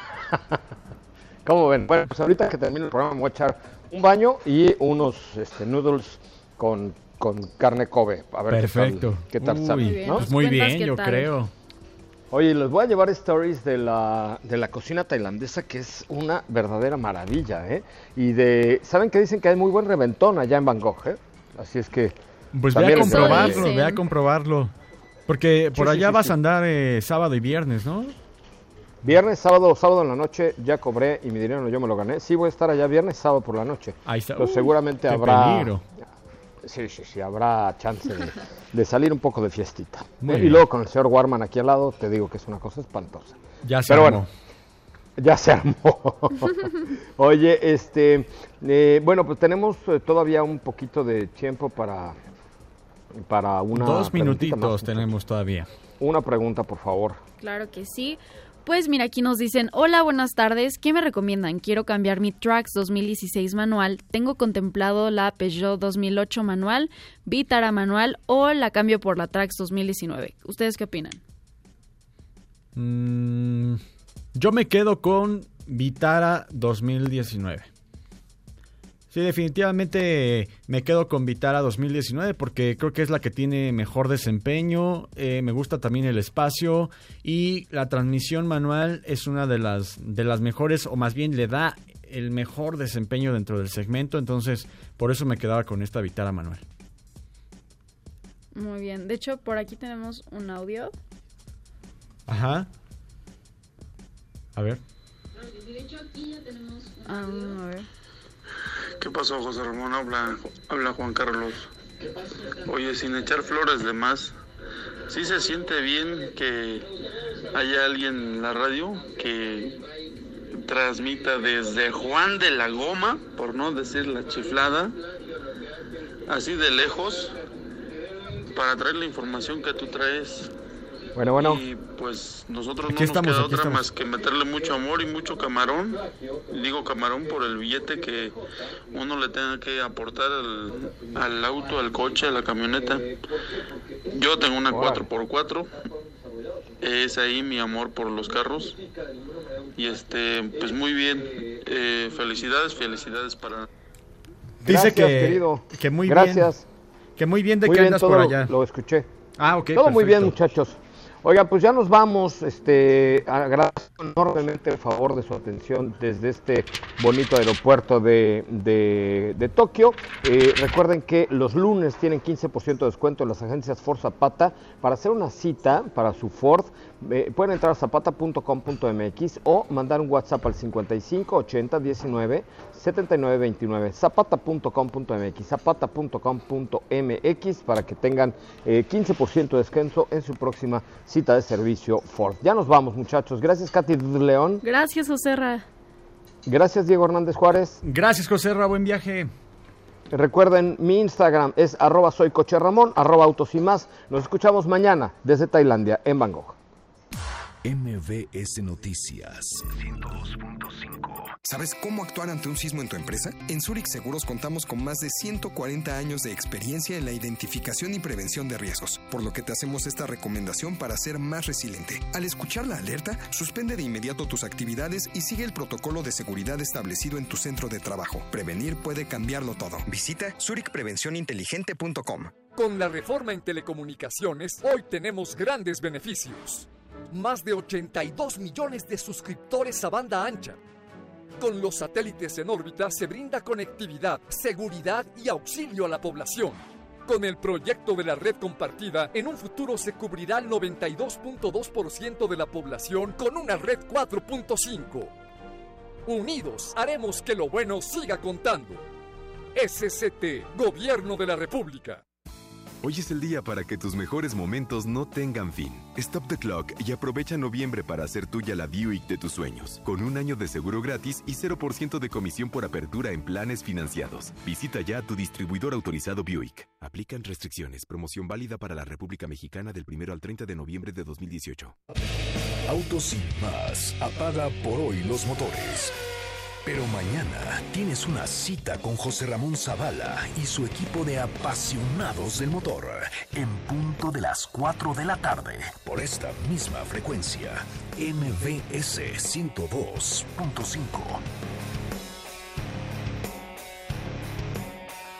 ¿Cómo ven? Bueno, pues ahorita que termine el programa me voy a echar un baño y unos noodles con carne Kobe. A ver perfecto. qué tal sabe, ¿no? Pues muy bien, yo creo. Oye, les voy a llevar stories de la cocina tailandesa, que es una verdadera maravilla, ¿eh? Y ¿saben que dicen que hay muy buen reventón allá en Bangkok, Así es que... Pues ve a comprobarlo. Porque por allá vas a andar sábado y viernes, ¿no? Viernes, sábado en la noche, ya cobré y mi dinero yo me lo gané. Sí, voy a estar allá viernes, sábado por la noche. Ahí está. Pero seguramente habrá... peligro. Sí, habrá chance de salir un poco de fiestita. Muy Y bien. luego con el señor Warman aquí al lado, te digo que es una cosa espantosa. Ya se Pero armó. bueno, ya se armó. Oye, bueno, pues tenemos todavía un poquito de tiempo para una... 2 preguntita minutitos más. tenemos todavía. Una pregunta, por favor. Claro que sí. Pues mira, aquí nos dicen, hola, buenas tardes, ¿qué me recomiendan? Quiero cambiar mi Trax 2016 manual, tengo contemplado la Peugeot 2008 manual, Vitara manual o la cambio por la Trax 2019. ¿Ustedes qué opinan? Yo me quedo con Vitara 2019. Sí, definitivamente me quedo con Vitara 2019 porque creo que es la que tiene mejor desempeño, me gusta también el espacio y la transmisión manual es una de las mejores, o más bien le da el mejor desempeño dentro del segmento, entonces por eso me quedaba con esta Vitara manual. Muy bien, de hecho por aquí tenemos un audio. Ajá. A ver. De hecho aquí ya tenemos un... a ver. ¿Qué pasó, José Ramón? Habla Juan Carlos. Oye, sin echar flores de más, ¿sí se siente bien que haya alguien en la radio que transmita desde Juan de la Goma, por no decir la chiflada, así de lejos, para traer la información que tú traes? Bueno. Y pues nosotros no Aquí nos estamos, queda aquí otra estamos. más que meterle mucho amor y mucho camarón. Digo camarón por el billete que uno le tenga que aportar al auto, al coche, a la camioneta. Yo tengo una 4x4. Es ahí mi amor por los carros. Y pues muy bien. Felicidades para... Dice Gracias, querido. que muy Gracias. bien. Que muy bien de Muy que bien, andas todo por allá. lo escuché. Ah, ok. Todo muy bien, perfecto. muchachos. Oiga, pues ya nos vamos. Agradezco enormemente el favor de su atención desde este bonito aeropuerto de Tokio. Recuerden que los lunes tienen 15% de descuento en las agencias Ford Zapata. Para hacer una cita para su Ford, pueden entrar a zapata.com.mx o mandar un WhatsApp al 55 80 19 79 29. Zapata.com.mx, zapata.com.mx para que tengan 15% de descuento en su próxima cita de servicio Ford. Ya nos vamos, muchachos. Gracias, Katy León. Gracias, Joserra. Gracias, Diego Hernández Juárez. Gracias, Joserra. Buen viaje. Recuerden, mi Instagram es @soycocherramón, @autos y más. Nos escuchamos mañana desde Tailandia, en Bangkok. MBS Noticias 102.5. ¿Sabes cómo actuar ante un sismo en tu empresa? En Zurich Seguros contamos con más de 140 años de experiencia en la identificación y prevención de riesgos, por lo que te hacemos esta recomendación para ser más resiliente. Al escuchar la alerta, suspende de inmediato tus actividades y sigue el protocolo de seguridad establecido en tu centro de trabajo. Prevenir puede cambiarlo todo. Visita zurichprevencioninteligente.com. Con la reforma en telecomunicaciones, hoy tenemos grandes beneficios. Más de 82 millones de suscriptores a banda ancha. Con los satélites en órbita se brinda conectividad, seguridad y auxilio a la población. Con el proyecto de la red compartida, en un futuro se cubrirá el 92.2% de la población con una red 4.5. Unidos, haremos que lo bueno siga contando. SCT, Gobierno de la República. Hoy es el día para que tus mejores momentos no tengan fin. Stop the clock y aprovecha noviembre para hacer tuya la Buick de tus sueños. Con un año de seguro gratis y 0% de comisión por apertura en planes financiados. Visita ya a tu distribuidor autorizado Buick. Aplican restricciones. Promoción válida para la República Mexicana del 1 al 30 de noviembre de 2018. Autos y más. Apaga por hoy los motores. Pero mañana tienes una cita con José Ramón Zavala y su equipo de apasionados del motor en punto de las 4 de la tarde por esta misma frecuencia, MBS 102.5.